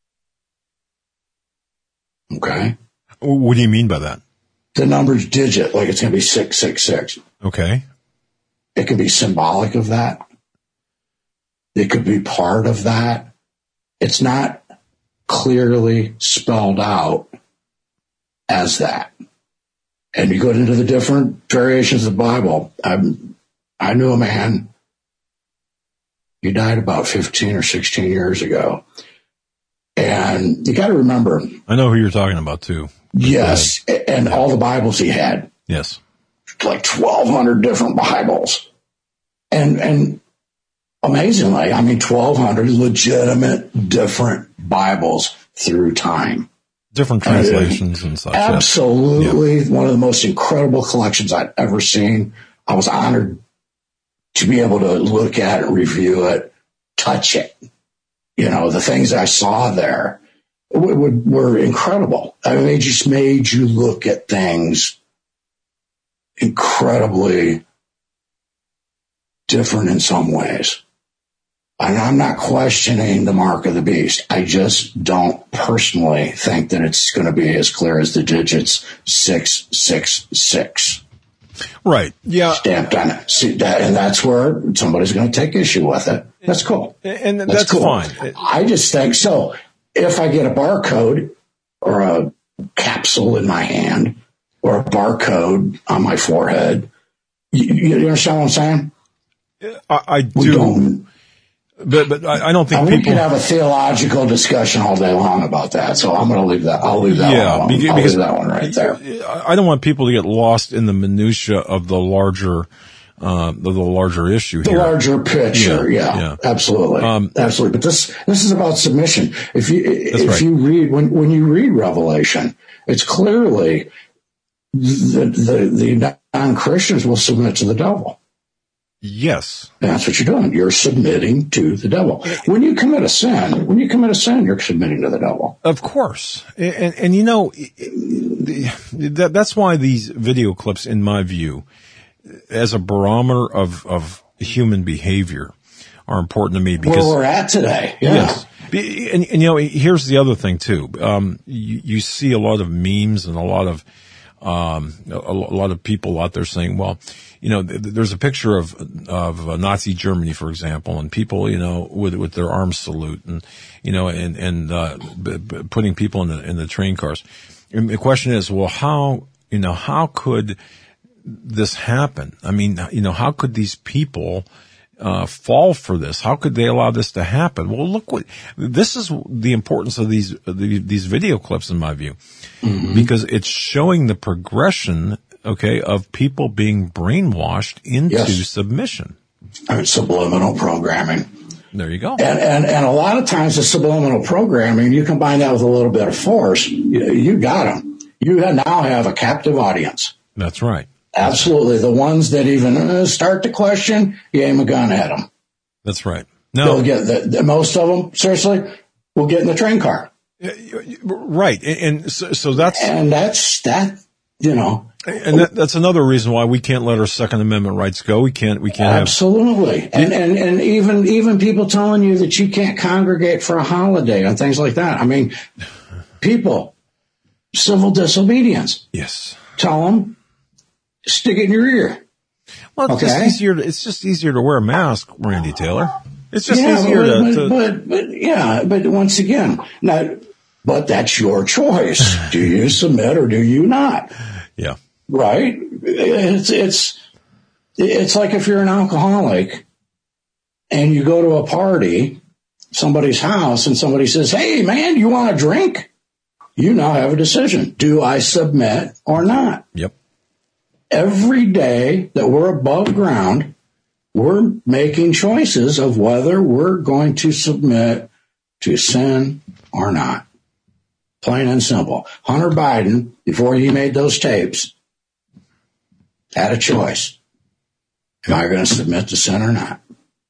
Okay? What do you mean by that? The number's digit, like it's going to be six six six. Okay. It can be symbolic of that. It could be part of that. It's not clearly spelled out as that. And you go into the different variations of the Bible. I'm, I knew a man, he died about fifteen or sixteen years ago. And you got to remember. I know who you're talking about too. Yes. And all the Bibles he had. Yes. Like twelve hundred different Bibles. And, and amazingly, I mean, twelve hundred legitimate different Bibles through time. Different translations uh, and such. Absolutely. Yeah. One of the most incredible collections I'd ever seen. I was honored to be able to look at it, review it, touch it. You know, the things I saw there w- w- were incredible. I mean, they just made you look at things incredibly different in some ways. And I'm not questioning the mark of the beast. I just don't personally think that it's going to be as clear as the digits six six six. Right. Yeah. Stamped on it. See that, and that's where somebody's going to take issue with it. That's cool. And that's, that's cool. fine. I just think so. If I get a barcode or a capsule in my hand or a barcode on my forehead, you, you understand what I'm saying? I, I do. But but I, I don't think and people. We could have a theological discussion all day long about that. So I'm going to leave that. I'll leave that yeah, one. Because, I'll leave that one right there. I don't want people to get lost in the minutia of the larger, uh, the, the larger issue the here. The larger picture. Yeah, yeah, yeah. absolutely, um, absolutely. But this this is about submission. If you if right. you read when when you read Revelation, it's clearly the the, the non-Christians will submit to the devil. Yes. That's what you're doing. You're submitting to the devil. When you commit a sin, when you commit a sin, you're submitting to the devil. Of course. And, and, and you know, that, that's why these video clips, in my view, as a barometer of, of human behavior, are important to me because. Where we're at today. Yeah. Yes. And, and you know, here's the other thing too. Um, you, you see a lot of memes and a lot of, um, a, a lot of people out there saying, well, you know, th- there's a picture of, of uh, Nazi Germany, for example, and people, you know, with, with their arms salute and, you know, and, and, uh, b- b- putting people in the, in the train cars. And the question is, well, how, you know, how could this happen? I mean, you know, how could these people, uh, fall for this? How could they allow this to happen? Well, look what, this is the importance of these, the, these video clips in my view, mm-hmm. because it's showing the progression, okay, of people being brainwashed into yes. submission. Or subliminal programming. There you go. And, and, and a lot of times the subliminal programming, you combine that with a little bit of force, you, you got them. You now have a captive audience. That's right. Absolutely. The ones that even uh, start to question, you aim a gun at them. That's right. No. They'll get the, the, most of them, seriously, will get in the train car. Right. And, and so, so that's, and that's that, you know, and that, that's another reason why we can't let our Second Amendment rights go. We can't, we can't absolutely. have. And, and, and even, even people telling you that you can't congregate for a holiday and things like that. I mean, people, civil disobedience. Yes. Tell them, stick it in your ear. Well, it's okay? just easier to, it's just easier to wear a mask, Randy Taylor. It's just yeah, easier but, to, to but, but, but, yeah, but once again, now, but that's your choice. Do you submit or do you not? Yeah. Right? It's, it's, it's like if you're an alcoholic and you go to a party, somebody's house, and somebody says, hey man, you want a drink? You now have a decision. Do I submit or not? Yep. Every day that we're above ground, we're making choices of whether we're going to submit to sin or not. Plain and simple. Hunter Biden, before he made those tapes, had a choice. Am I going to submit to sin or not?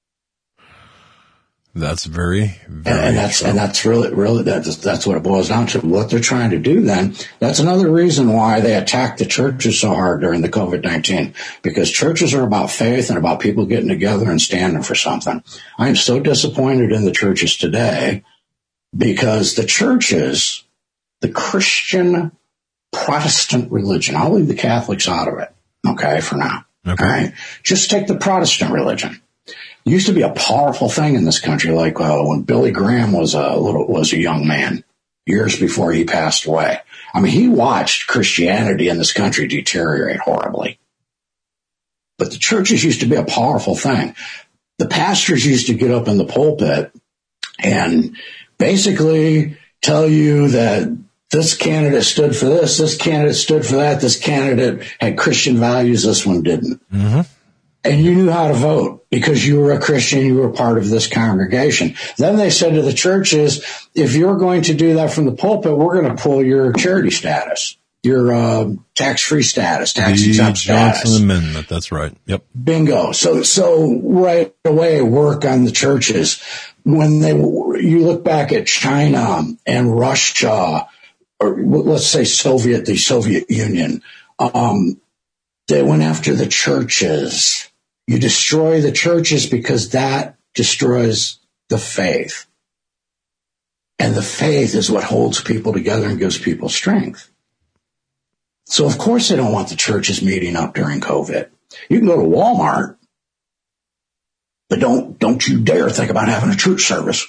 That's very, very and that's true. and that's really really that's that's what it boils down to. What they're trying to do then, that's another reason why they attacked the churches so hard during the COVID nineteen, because churches are about faith and about people getting together and standing for something. I am so disappointed in the churches today because the churches, the Christian Protestant religion, I'll leave the Catholics out of it, okay, for now. Okay. All right? Just take the Protestant religion. It used to be a powerful thing in this country, like uh, when Billy Graham was a little was a young man, years before he passed away. I mean, he watched Christianity in this country deteriorate horribly. But the churches used to be a powerful thing. The pastors used to get up in the pulpit and basically tell you that this candidate stood for this, this candidate stood for that, this candidate had Christian values, this one didn't. Mm-hmm. And you knew how to vote because you were a Christian, you were part of this congregation. Then they said to the churches, if you're going to do that from the pulpit, we're going to pull your charity status, your uh, tax-free status, tax-exempt status. Johnson Amendment, that's right. Yep. Bingo. So, so right away, work on the churches. When they, you look back at China and Russia, or let's say Soviet, the Soviet Union, um, they went after the churches. You destroy the churches because that destroys the faith. And the faith is what holds people together and gives people strength. So of course they don't want the churches meeting up during COVID. You can go to Walmart, but don't, don't you dare think about having a church service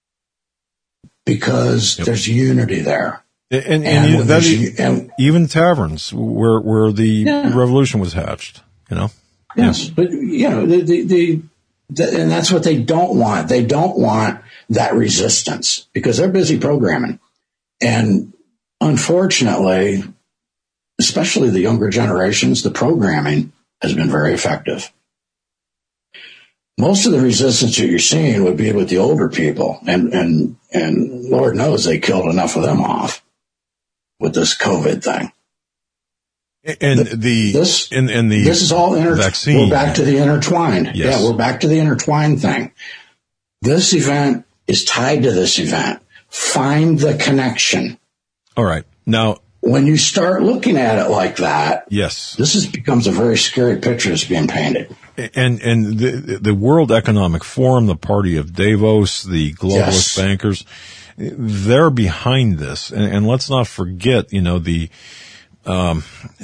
because yep. there's unity there. And, and, and, and, that, and even taverns where, where the yeah. revolution was hatched, you know? Yes, yeah. But you know, the, the, the, the, and that's what they don't want. They don't want that resistance because they're busy programming. And unfortunately, especially the younger generations, the programming has been very effective. Most of the resistance that you're seeing would be with the older people, and, and, and Lord knows they killed enough of them off with this COVID thing. And the, the this, and, and the this is all inter- vaccine. We're back to the intertwined. Yes. Yeah, we're back to the intertwined thing. This event is tied to this event. Find the connection. All right. Now, when you start looking at it like that, yes, this is, becomes a very scary picture that's being painted. And and the the World Economic Forum, the party of Davos, the globalist yes. bankers, they're behind this. And, and let's not forget, you know, the um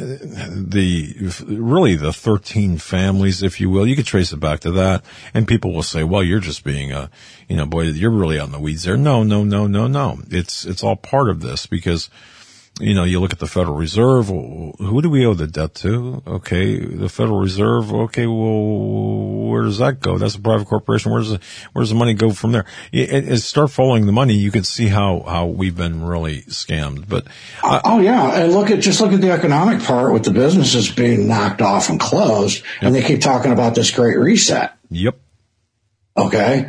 the really the thirteen families, if you will. You could trace it back to that, and people will say, "Well, you're just being a, you know, boy, you're really on the weeds there." No, no, no, no, no. It's it's all part of this because. You know, you look at the Federal Reserve. Who do we owe the debt to? Okay, the Federal Reserve. Okay, well, where does that go? That's a private corporation. Where does the, where does the money go from there? It, it, start following the money. You can see how, how we've been really scammed. But uh, oh yeah, and look at just look at the economic part with the businesses being knocked off and closed, yep. and they keep talking about this Great Reset. Yep. Okay.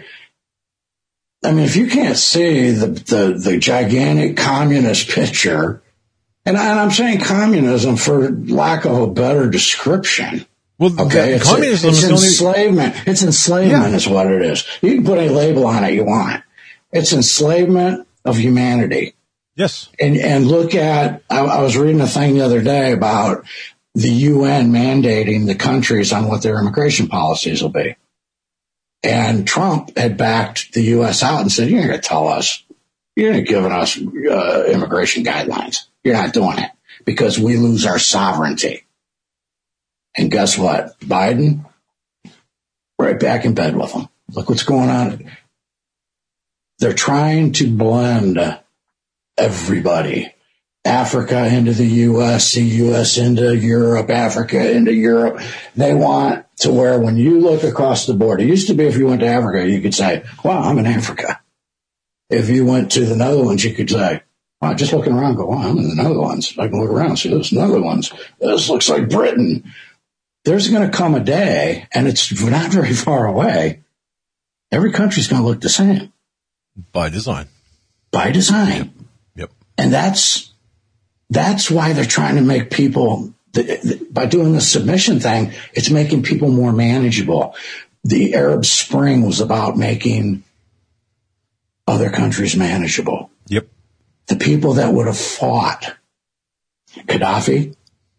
I mean, if you can't see the the, the gigantic communist picture. And I'm saying communism for lack of a better description. Well, okay, it's, communism it's is enslavement. Only... It's enslavement yeah. is what it is. You can put any label on it you want. It's enslavement of humanity. Yes. And, and look at, I, I was reading a thing the other day about the U N mandating the countries on what their immigration policies will be. And Trump had backed the U S out and said, you're not going to tell us, you're not giving us uh, immigration guidelines. You're not doing it because we lose our sovereignty. And guess what? Biden, right back in bed with them. Look what's going on. They're trying to blend everybody. Africa into the U S, the U S into Europe, Africa into Europe. They want to where when you look across the board, it used to be if you went to Africa, you could say, wow, I'm in Africa. If you went to the Netherlands, you could say, wow, just looking around, go, wow, I'm in the Netherlands. I can look around and see this Netherlands. This looks like Britain. There's going to come a day, and it's not very far away, every country's going to look the same. By design. By design. Yep. Yep. And that's that's why they're trying to make people, the, the, by doing the submission thing, it's making people more manageable. The Arab Spring was about making other countries manageable. Yep. The people that would have fought Gaddafi,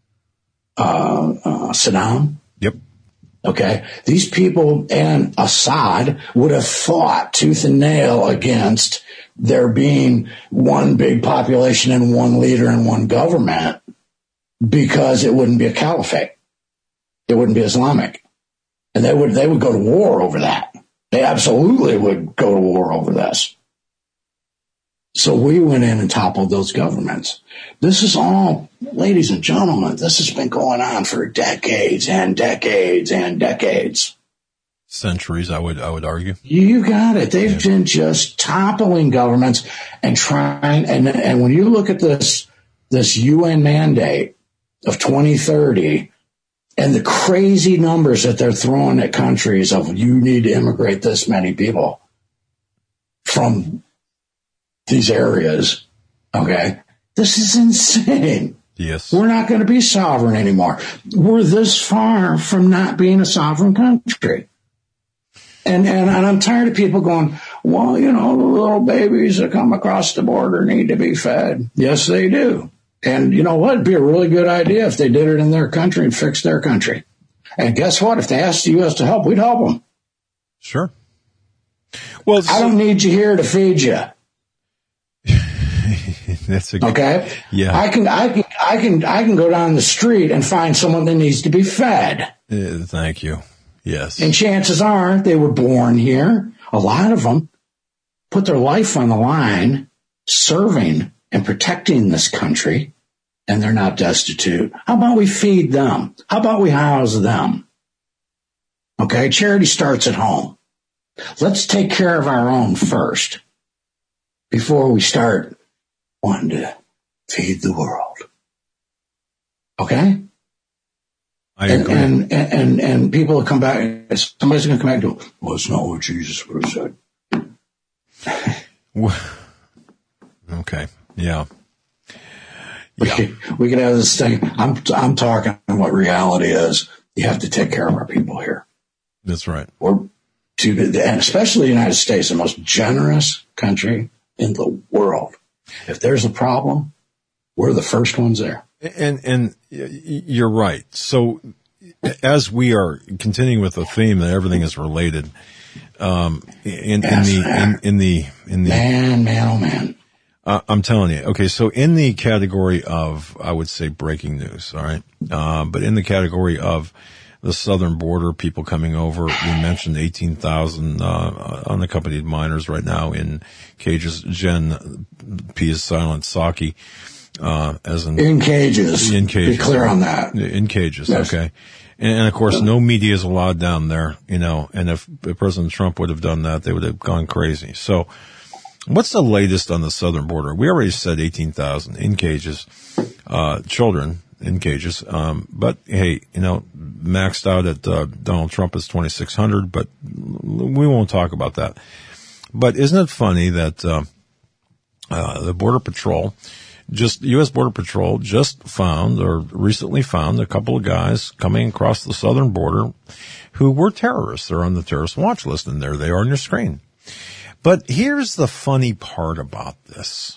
uh, uh, Saddam. Yep. Okay. These people and Assad would have fought tooth and nail against there being one big population and one leader and one government because it wouldn't be a caliphate. It wouldn't be Islamic. And they would, they would go to war over that. They absolutely would go to war over this. So we went in and toppled those governments. This is all, ladies and gentlemen, this has been going on for decades and decades and decades. Centuries, I would, I would argue. You got it. They've yeah. been just toppling governments and trying, and, and when you look at this, this U N mandate of twenty thirty and the crazy numbers that they're throwing at countries of you need to immigrate this many people from these areas, okay? This is insane. Yes. We're not going to be sovereign anymore. We're this far from not being a sovereign country. And, and, and I'm tired of people going, well, you know, the little babies that come across the border need to be fed. Yes, they do. And you know what? It'd be a really good idea if they did it in their country and fixed their country. And guess what? If they asked the U S to help, we'd help them. Sure. Well, I don't need you here to feed you. That's a good, okay. Yeah. I can, I can, I can, I can go down the street and find someone that needs to be fed. Uh, thank you. Yes. And chances are they were born here. A lot of them put their life on the line serving and protecting this country, and they're not destitute. How about we feed them? How about we house them? Okay. Charity starts at home. Let's take care of our own first before we start wanting to feed the world. Okay? I and, agree. And, and, and, and people will come back, somebody's going to come back and go, well, it's not what Jesus would have said. Okay. Yeah. We, yeah. Could, we could have this thing. I'm, I'm talking what reality is. You have to take care of our people here. That's right. We're to, and especially the United States, the most generous country in the world. If there's a problem, we're the first ones there. And, and you're right. So as we are continuing with the theme that everything is related, um, in, yes, in the, in, in the, in the, man, man, oh man. Uh, I'm telling you. Okay. So in the category of, I would say breaking news. All right. Uh, but in the category of the southern border, people coming over, we mentioned eighteen thousand, uh, unaccompanied minors right now in cages. Jen P is silent, Psaki. Uh, as in, in cages. In cages. Be clear on that. In cages. Yes. Okay. And, and of course, no media is allowed down there, you know, and if President Trump would have done that, they would have gone crazy. So what's the latest on the southern border? We already said eighteen thousand in cages, uh, children in cages. Um, but hey, you know, maxed out at, uh, Donald Trump is twenty-six hundred, but we won't talk about that. But isn't it funny that, uh, uh, the Border Patrol, Just U S Border Patrol just found or recently found a couple of guys coming across the southern border who were terrorists. They're on the terrorist watch list, and there they are on your screen. But here's the funny part about this.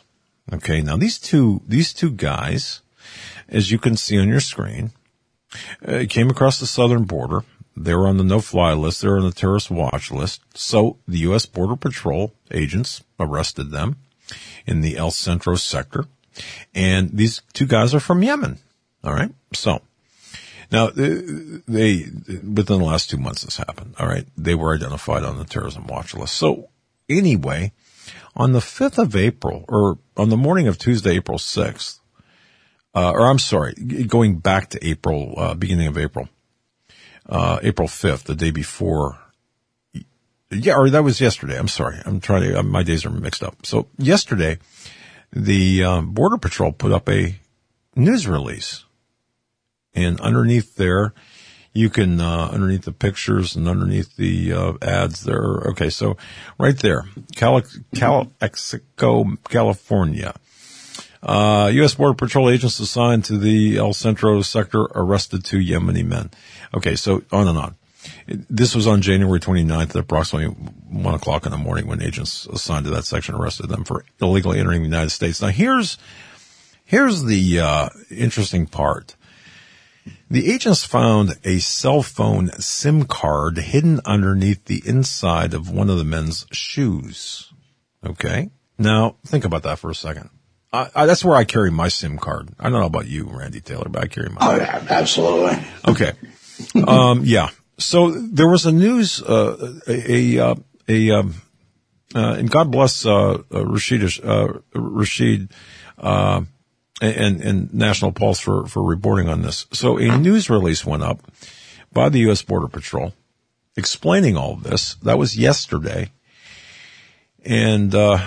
Okay, now these two, these two guys, as you can see on your screen, uh, came across the southern border. They were on the no-fly list. They were on the terrorist watch list. So the U S Border Patrol agents arrested them in the El Centro sector. And these two guys are from Yemen. All right. So now they, within the last two months, this happened. All right. They were identified on the terrorism watch list. So anyway, on the fifth of April, or on the morning of Tuesday, April sixth, uh, or I'm sorry, going back to April, uh, beginning of April, uh, April fifth, the day before. Yeah, or that was yesterday. I'm sorry. I'm trying to, my days are mixed up. So yesterday, the um, Border Patrol put up a news release. And underneath there, you can, uh, underneath the pictures and underneath the uh, ads there. Okay, so right there, Cal- Calexico, California. Uh, U S Border Patrol agents assigned to the El Centro sector arrested two Yemeni men. Okay, so on and on. This was on January twenty-ninth at approximately one o'clock in the morning when agents assigned to that section arrested them for illegally entering the United States. Now here's, here's the, uh, interesting part. The agents found a cell phone SIM card hidden underneath the inside of one of the men's shoes. Okay. Now think about that for a second. I, I, that's where I carry my SIM card. I don't know about you, Randy Taylor, but I carry my. Oh yeah, absolutely. Okay. Um, yeah. So there was a news, uh, a, a, a, um, uh, and God bless, uh, Rashid, uh, Rashid, uh, and, and National Pulse for, for reporting on this. So a news release went up by the U S Border Patrol explaining all of this. That was yesterday. And, uh,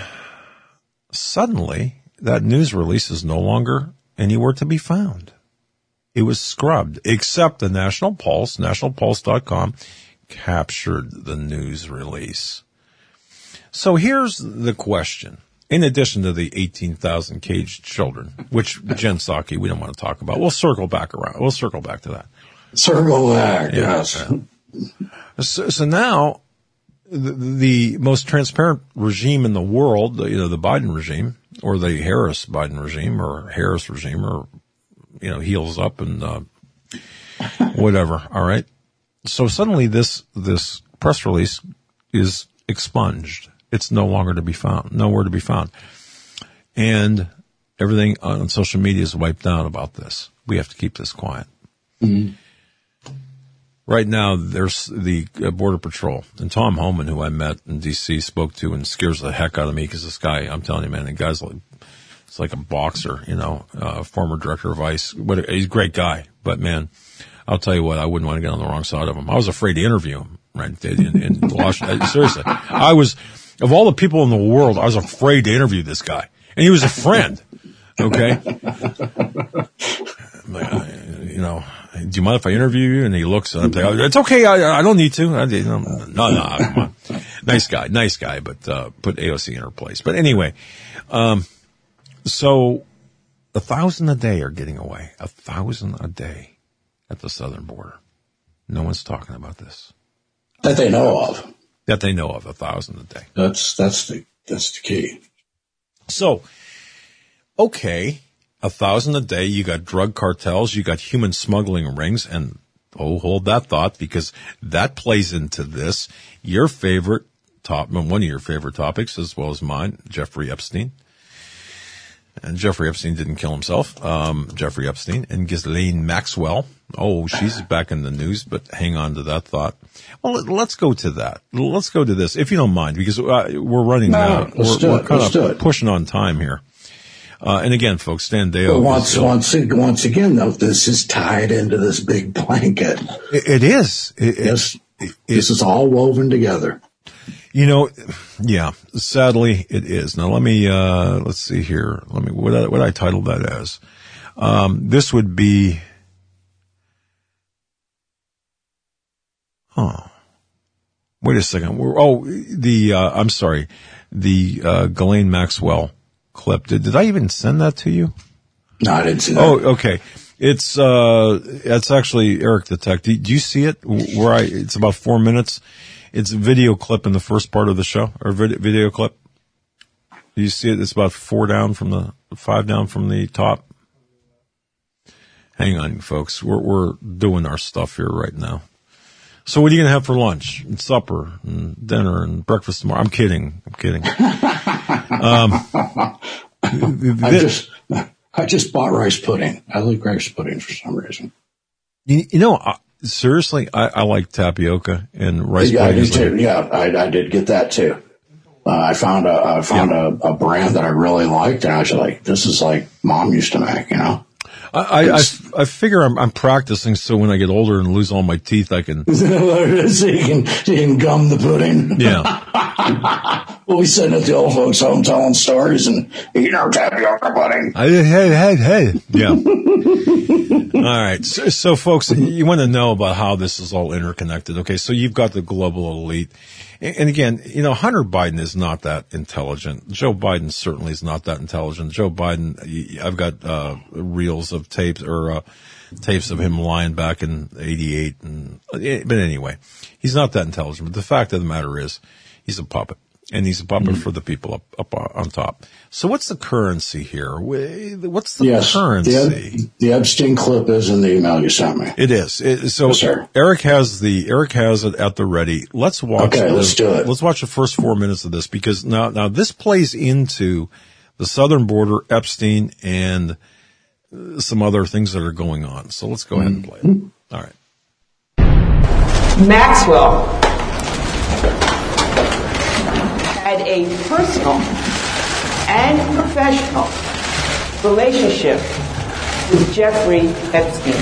suddenly that news release is no longer anywhere to be found. It was scrubbed, except the National Pulse, national pulse dot com, captured the news release. So here's the question. In addition to the eighteen thousand caged children, which Jen Psaki, we don't want to talk about. We'll circle back around. We'll circle back to that. Circle back, yeah, yes. So, so now, the, the most transparent regime in the world, you know, the Biden regime, or the Harris Biden regime, or Harris regime, or you know, heels up and, uh, whatever. All right. So suddenly this, this press release is expunged. It's no longer to be found, nowhere to be found. And everything on social media is wiped out about this. We have to keep this quiet. Mm-hmm. Right now, there's the Border Patrol and Tom Homan, who I met in D C, spoke to and scares the heck out of me because this guy, I'm telling you, man, the guy's like, it's like a boxer, you know, uh, former director of ICE. What a, he's a great guy, but man, I'll tell you what, I wouldn't want to get on the wrong side of him. I was afraid to interview him, right? In, in Washington. Seriously. I was, of all the people in the world, I was afraid to interview this guy. And he was a friend. Okay. You know, do you mind if I interview you? And he looks and I'm like, it's okay. I, I don't need to. I, no, no, come on. Nice guy, nice guy, but, uh, put A O C in her place. But anyway, um, so a thousand a day are getting away. A thousand a day at the southern border. No one's talking about this. That they know of. That they know of, a thousand a day. That's, that's the, that's the key. So, okay, a thousand a day, you got drug cartels, you got human smuggling rings, and oh, hold that thought, because that plays into this. Your favorite top, one of your favorite topics, as well as mine, Jeffrey Epstein. And Jeffrey Epstein didn't kill himself. Um, Jeffrey Epstein and Ghislaine Maxwell. Oh, she's back in the news, but hang on to that thought. Well, let's go to that. Let's go to this, if you don't mind, because uh, we're running no, out. Let's we're do we're it. kind Let's of do it. pushing on time here. Uh, and again, folks, Stan Deo. But once, once, once again, though, this is tied into this big blanket. It, it is. It, yes, it, it, this is all woven together. You know, yeah, sadly it is. Now let me, uh, let's see here. Let me, what I, what I titled that as. Um, this would be, huh. Wait a second. We're, oh, the, uh, I'm sorry. The, uh, Ghislaine Maxwell clip. Did, did I even send that to you? No, I didn't see that. Oh, okay. It's, uh, it's actually Eric the Tech. Do, do you see it? Where I, it's about four minutes. It's a video clip in the first part of the show, or video, video clip. Do you see it? It's about four down from the, five down from the top. Hang on, folks. We're, we're doing our stuff here right now. So what are you going to have for lunch and supper and dinner and breakfast tomorrow? I'm kidding. I'm kidding. um, I just, I just bought rice pudding. I like rice pudding for some reason. You, you know, uh, seriously, I, I like tapioca and rice yeah, pudding. I do too. Yeah, I, I did get that too. Uh, I found a, I found yeah. a, a brand that I really liked, and I was like, this is like Mom used to make, you know? I, I, I, I figure I'm, I'm practicing so when I get older and lose all my teeth, I can. so you can, so you can gum the pudding. Yeah. We'll be sitting at the old folks' home telling stories and eating our tapioca pudding. Hey, hey, hey, hey. Yeah. All right. So, so, folks, you want to know about how this is all interconnected. Okay. So you've got the global elite. And again, you know, Hunter Biden is not that intelligent. Joe Biden certainly is not that intelligent. Joe Biden, I've got uh reels of tapes or uh tapes of him lying back in eighty-eight. And but anyway, he's not that intelligent. But the fact of the matter is, he's a puppet. And he's a puppet mm-hmm. for the people up, up on top. So what's the currency here? What's the yes, currency? The, the Epstein clip is in the email you sent me. It is. It, so yes, sir. Eric has the Eric has it at the ready. Let's watch. Okay, the, let's do it. Let's watch the first four minutes of this because now now this plays into the southern border, Epstein, and some other things that are going on. So let's go ahead and play it. All right. Maxwell had a personal and professional relationship with Jeffrey Epstein.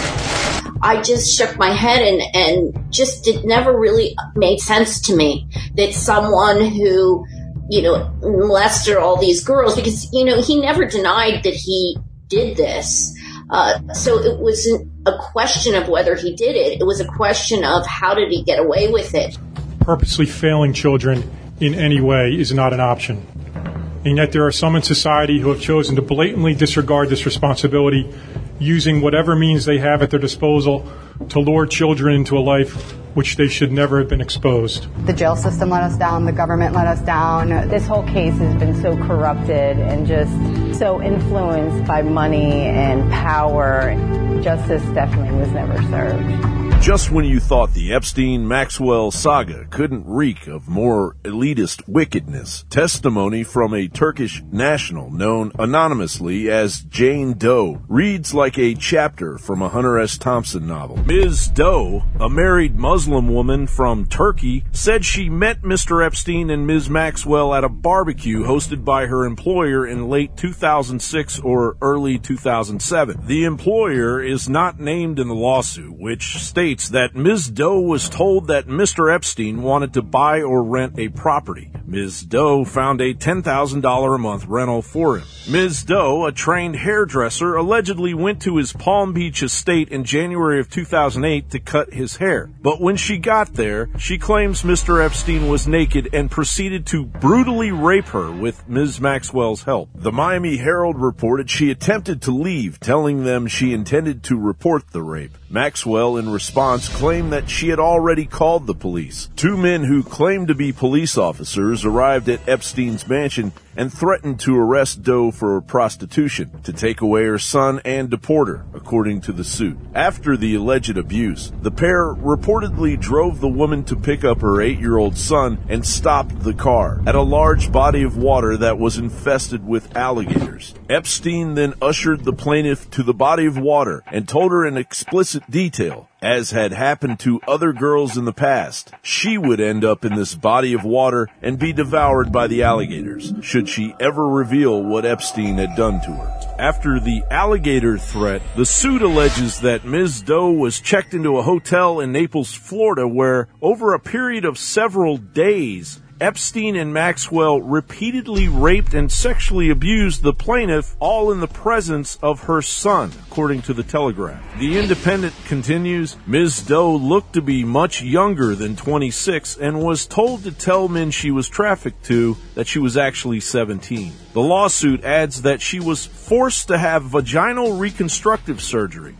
I just shook my head and, and just it never really made sense to me that someone who, you know, molested all these girls, because, you know, he never denied that he did this. Uh, so it wasn't a question of whether he did it. It was a question of how did he get away with it. Purposely failing children in any way is not an option. And yet there are some in society who have chosen to blatantly disregard this responsibility, using whatever means they have at their disposal to lure children into a life which they should never have been exposed. The jail system let us down. The government let us down. This whole case has been so corrupted and just so influenced by money and power. Justice definitely was never served. Just when you thought the Epstein-Maxwell saga couldn't reek of more elitist wickedness, testimony from a Turkish national known anonymously as Jane Doe reads like a chapter from a Hunter S. Thompson novel. Miz Doe, a married Muslim woman from Turkey, said she met Mister Epstein and Miz Maxwell at a barbecue hosted by her employer in late two thousand six or early two thousand seven. The employer is not named in the lawsuit, which states that Miz Doe was told that Mister Epstein wanted to buy or rent a property. Miz Doe found a ten thousand dollars a month rental for him. Miz Doe, a trained hairdresser, allegedly went to his Palm Beach estate in January of two thousand eight to cut his hair. But when she got there, she claims Mister Epstein was naked and proceeded to brutally rape her with Miz Maxwell's help. The Miami Herald reported she attempted to leave, telling them she intended to report the rape. Maxwell, in response, claimed that she had already called the police. Two men who claimed to be police officers arrived at Epstein's mansion and threatened to arrest Doe for prostitution, to take away her son and deport her, according to the suit. After the alleged abuse, the pair reportedly drove the woman to pick up her eight-year-old son and stopped the car at a large body of water that was infested with alligators. Epstein then ushered the plaintiff to the body of water and told her in explicit detail, as had happened to other girls in the past, she would end up in this body of water and be devoured by the alligators, should she ever reveal what Epstein had done to her. After the alligator threat, the suit alleges that Miz Doe was checked into a hotel in Naples, Florida, where, over a period of several days, Epstein and Maxwell repeatedly raped and sexually abused the plaintiff, all in the presence of her son, according to the Telegraph. The Independent continues, Miz Doe looked to be much younger than twenty-six and was told to tell men she was trafficked to that she was actually seventeen. The lawsuit adds that she was forced to have vaginal reconstructive surgery,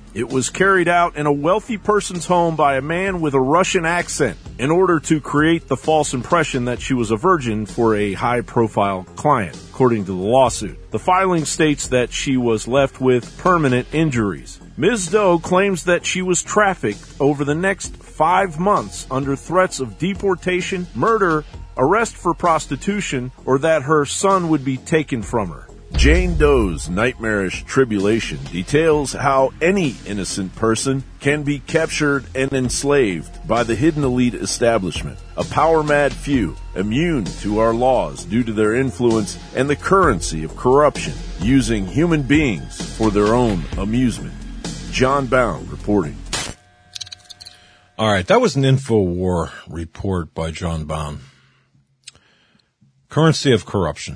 It was carried out in a wealthy person's home by a man with a Russian accent in order to create the false impression that she was a virgin for a high-profile client, according to the lawsuit. The filing states that she was left with permanent injuries. Miz Doe claims that she was trafficked over the next five months under threats of deportation, murder, arrest for prostitution, or that her son would be taken from her. Jane Doe's nightmarish tribulation details how any innocent person can be captured and enslaved by the hidden elite establishment, a power-mad few immune to our laws due to their influence and the currency of corruption, using human beings for their own amusement. John Bound reporting. All right, that was an InfoWar report by John Bound. Currency of corruption.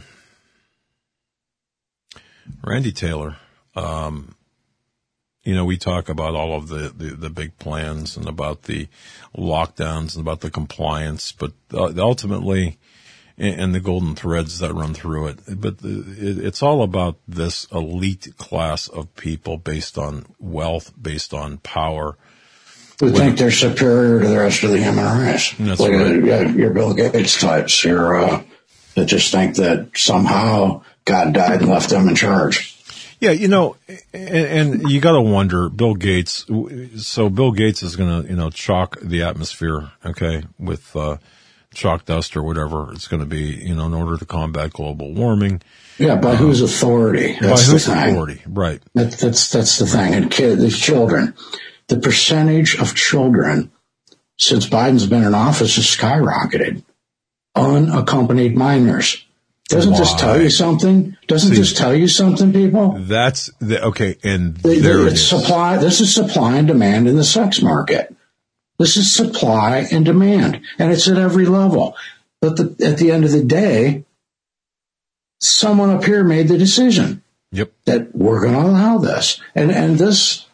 Randy Taylor, um, you know, we talk about all of the, the, the big plans and about the lockdowns and about the compliance, but uh, ultimately, and, and the golden threads that run through it, but the, it, it's all about this elite class of people based on wealth, based on power. Who think they're superior to the rest of the human race. That's like right. uh, your Bill Gates types, your, uh, that just think that somehow God died and left them in charge. Yeah, you know, and, and you got to wonder, Bill Gates. So Bill Gates is going to, you know, chalk the atmosphere, okay, with uh, chalk dust or whatever it's going to be, you know, in order to combat global warming. Yeah, by um, whose authority? That's by whose the thing. authority? Right. That, that's that's the thing. And kids, these children, the percentage of children since Biden's been in office has skyrocketed. Unaccompanied minors. Doesn't Why? this tell you something? Doesn't See, this tell you something, people? That's the, okay, and the, there the, it it's is. Supply. This is supply and demand in the sex market. This is supply and demand, and it's at every level. But the, at the end of the day, someone up here made the decision. Yep. That we're going to allow this, and and this.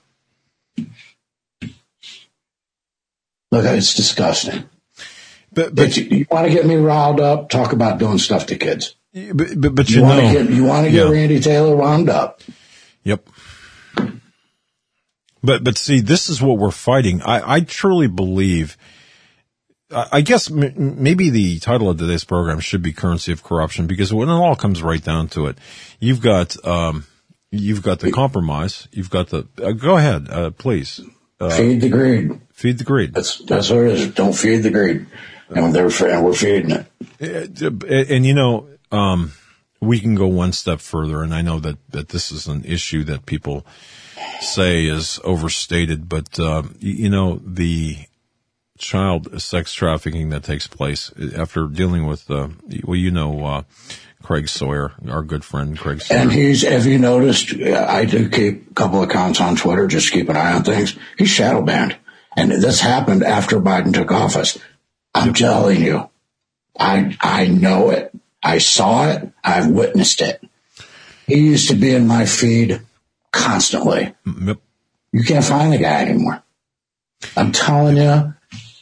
Look, it's disgusting. But, but you, you want to get me riled up? Talk about doing stuff to kids. But, but, but you, you want know, to get you want to get yeah. Randy Taylor wound up. Yep. But but see, this is what we're fighting. I, I truly believe. I, I guess m- maybe the title of today's program should be "Currency of Corruption," because when it all comes right down to it, you've got um, you've got the compromise. You've got the. Uh, go ahead, uh, please. Uh, feed the greed. Feed the greed. That's that's what it is. Don't feed the greed. And they're and we're feeding it. And, and you know, um, we can go one step further, and I know that, that this is an issue that people say is overstated, but uh, you, you know, the child sex trafficking that takes place after dealing with, uh, well, you know, uh, Craig Sawyer, our good friend Craig Sawyer. And he's, have you noticed? I do keep a couple of accounts on Twitter, just to keep an eye on things. He's shadow banned, and this happened after Biden took office. I'm telling you, I I know it. I saw it. I've witnessed it. He used to be in my feed constantly. Yep. You can't find the guy anymore. I'm telling you,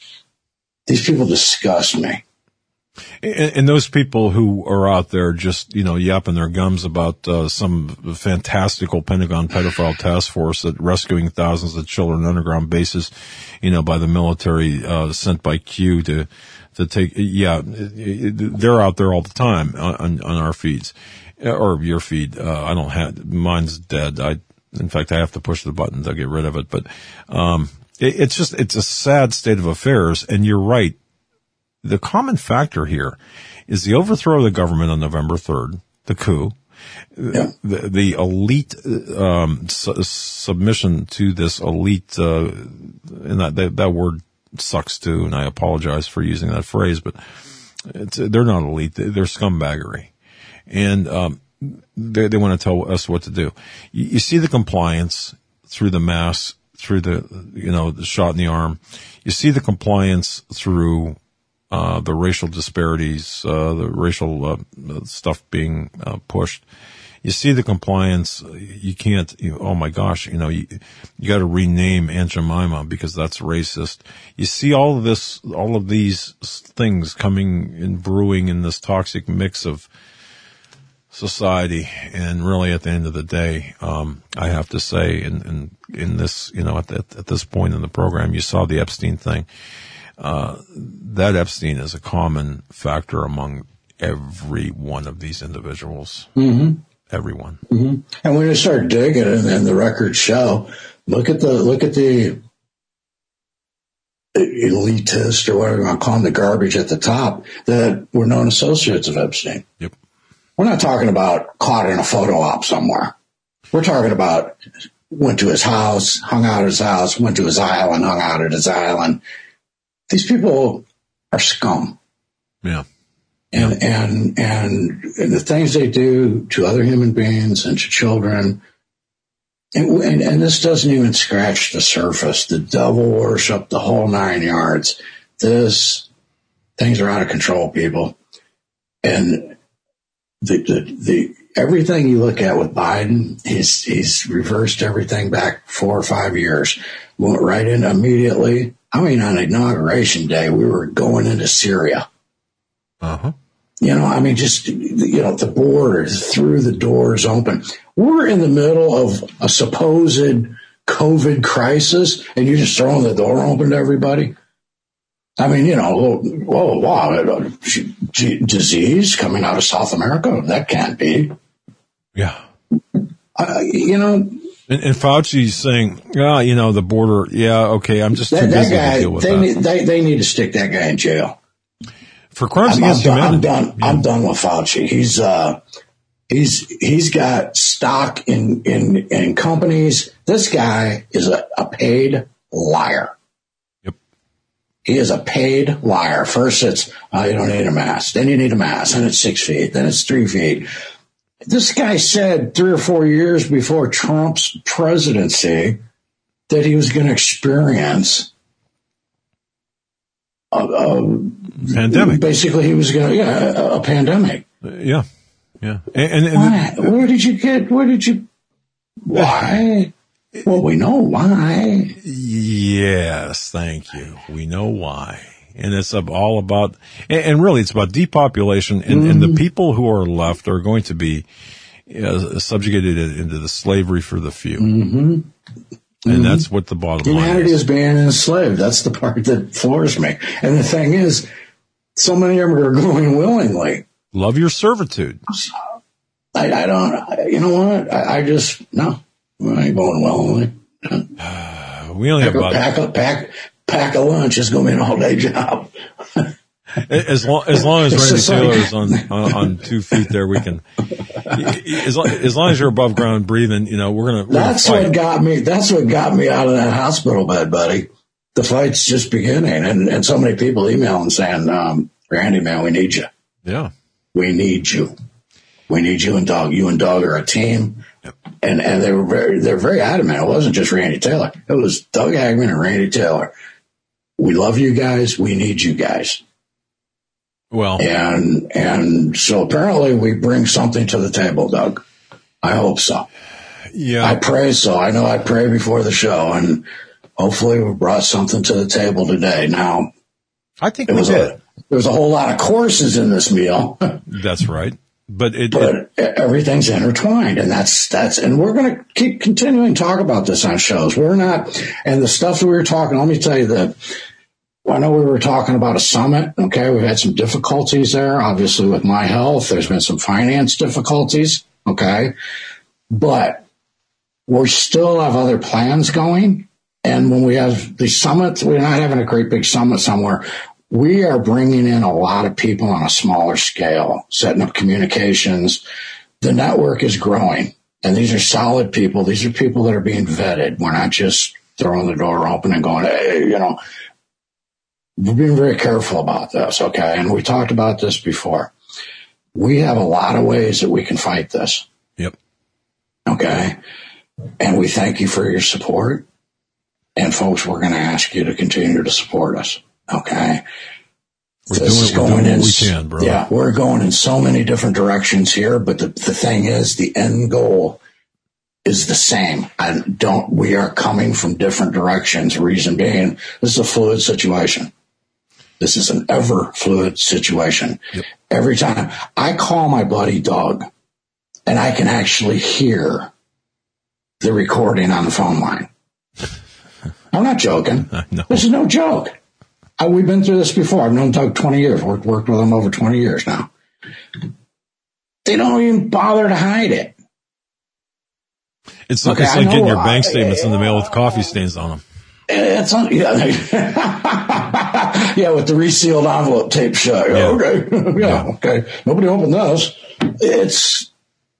these people disgust me. And, and those people who are out there just, you know, yapping their gums about uh, some fantastical Pentagon pedophile task force that rescuing thousands of children on underground bases, you know, by the military uh, sent by Q to to take. Yeah, they're out there all the time on, on our feeds or your feed. Uh, I don't have mine's dead. I, in fact, I have to push the button to get rid of it. But um, it, it's just it's a sad state of affairs. And you're right. The common factor here is the overthrow of the government on November third, the coup, yeah. the, the elite um, su- submission to this elite, uh, and that, that that word sucks too, and I apologize for using that phrase, but it's, they're not elite; they're scumbaggery, and um, they, they want to tell us what to do. You, you see the compliance through the masks, through the you know the shot in the arm. You see the compliance through. Uh, the racial disparities, uh, the racial, uh, stuff being, uh, pushed. You see the compliance, you can't, you, oh my gosh, you know, you, you gotta rename Aunt Jemima because that's racist. You see all of this, all of these things coming and brewing in this toxic mix of society. And really, at the end of the day, um, I have to say, in, in, in this, you know, at, the, at this point in the program, you saw the Epstein thing. Uh, that Epstein is a common factor among every one of these individuals. Mm-hmm. Everyone. Mm-hmm. And when you start digging, and, and the records show, look at the look at the elitist, or whatever you want to call them, the garbage at the top that were known associates of Epstein. Yep. We're not talking about caught in a photo op somewhere. We're talking about went to his house, hung out at his house, went to his island, hung out at his island. These people are scum. Yeah. And, and, and, and the things they do to other human beings and to children. And, and, and this doesn't even scratch the surface. The devil worship, the whole nine yards. This, things are out of control, people. And the, the, the, everything you look at with Biden, he's, he's reversed everything back four or five years. Went right in immediately. I mean, on inauguration day, we were going into Syria. Uh-huh. You know, I mean, just, you know, the borders, through the doors open. We're in the middle of a supposed COVID crisis, and you're just throwing the door open to everybody. I mean, you know, whoa, wow, disease coming out of South America? That can't be. Yeah. Uh, you know. And, and Fauci's saying, oh, you know, the border, yeah, okay, I'm just too that, busy that guy, to deal with they that. Need, they, they need to stick that guy in jail. For crimes I'm, against I'm humanity. I'm done. Yeah. I'm done with Fauci. He's uh, he's he's got stock in in in companies. This guy is a, a paid liar. Yep. He is a paid liar. First, it's oh, you don't need a mask. Then you need a mask. Then it's six feet. Then it's three feet. This guy said three or four years before Trump's presidency that he was going to experience a, a pandemic. Basically, he was going to, yeah, a, a pandemic. Uh, yeah. Yeah. And, and, and why? The, where did you get, where did you, why? Well, we know why. Yes. Thank you. We know why. And it's all about, and, and really it's about depopulation, and, mm-hmm. and the people who are left are going to be uh, subjugated into the slavery for the few. Mm-hmm. And mm-hmm. that's what the bottom Humanity line is. Humanity is being enslaved. That's the part that floors me. And the thing is, so many of them are going willingly. Love your servitude. I, I don't, you know what? I, I just, no, I ain't going willingly. We only pack have about... A, pack, a, pack, pack a lunch is going to be an all-day job. As long as, long as Randy Taylor is on, on on two feet there, we can. As long, as long as you're above ground breathing, you know, we're gonna. We're that's gonna fight. what got me. That's what got me out of that hospital bed, buddy. The fight's just beginning, and and so many people emailing saying, um, "Randy, man, we need you. Yeah, we need you. We need you and Doug. You and Doug are a team." Yep. And and they were very they're very adamant. It wasn't just Randy Taylor. It was Doug Hagman and Randy Taylor. We love you guys. We need you guys. Well, and and so apparently we bring something to the table, Doug. I hope so. Yeah, I pray so. I know I pray before the show, and hopefully we brought something to the table today. Now, I think it we was did. A, there was a whole lot of courses in this meal. That's right. But it, but it, everything's intertwined, and that's that's, and we're going to keep continuing to talk about this on shows. We're not, and the stuff that we were talking. Let me tell you that. I know we were talking about a summit. Okay, we've had some difficulties there, obviously with my health. There's been some finance difficulties. Okay, but we still have other plans going. And when we have the summit, we're not having a great big summit somewhere. We are bringing in a lot of people on a smaller scale, setting up communications. The network is growing, and these are solid people. These are people that are being vetted. We're not just throwing the door open and going, hey, you know, we're being very careful about this, okay? And we talked about this before. We have a lot of ways that we can fight this. Yep. Okay? And we thank you for your support. And folks, we're going to ask you to continue to support us. Okay. We're this doing, we're doing in, what we can, bro. Yeah, we're going in so many different directions here, but the, the thing is, the end goal is the same. I don't, we are coming from different directions. Reason being, this is a fluid situation. This is an ever fluid situation. Yep. Every time I call my buddy Doug, and I can actually hear the recording on the phone line. I'm not joking. No. This is no joke. I, we've been through this before. I've known Doug twenty years. Worked, worked with him over twenty years now. They don't even bother to hide it. It's, okay, it's like getting your bank statements in the mail with coffee stains on them. It's on, yeah, yeah, with the resealed envelope tape shut. Yeah. Okay, yeah, Yeah. okay. Nobody opened those. It's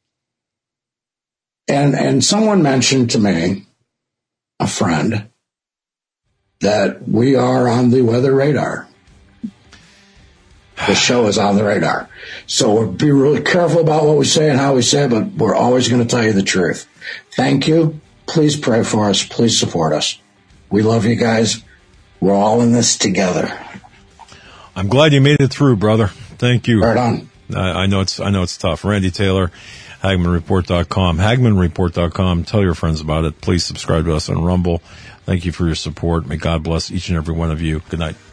and and someone mentioned to me, a friend, that we are on the weather radar. The show is on the radar, so we'll be really careful about what we say and how we say it, but we're always going to tell you the truth. Thank you. Please pray for us. Please support us. We love you guys. We're all in this together. I'm glad you made it through, brother. Thank you. Right on. I, I know it's I know it's tough. Randy Taylor, Hagman Report dot com, Hagman Report dot com. Tell your friends about it. Please subscribe to us on Rumble. Thank you for your support. May God bless each and every one of you. Good night.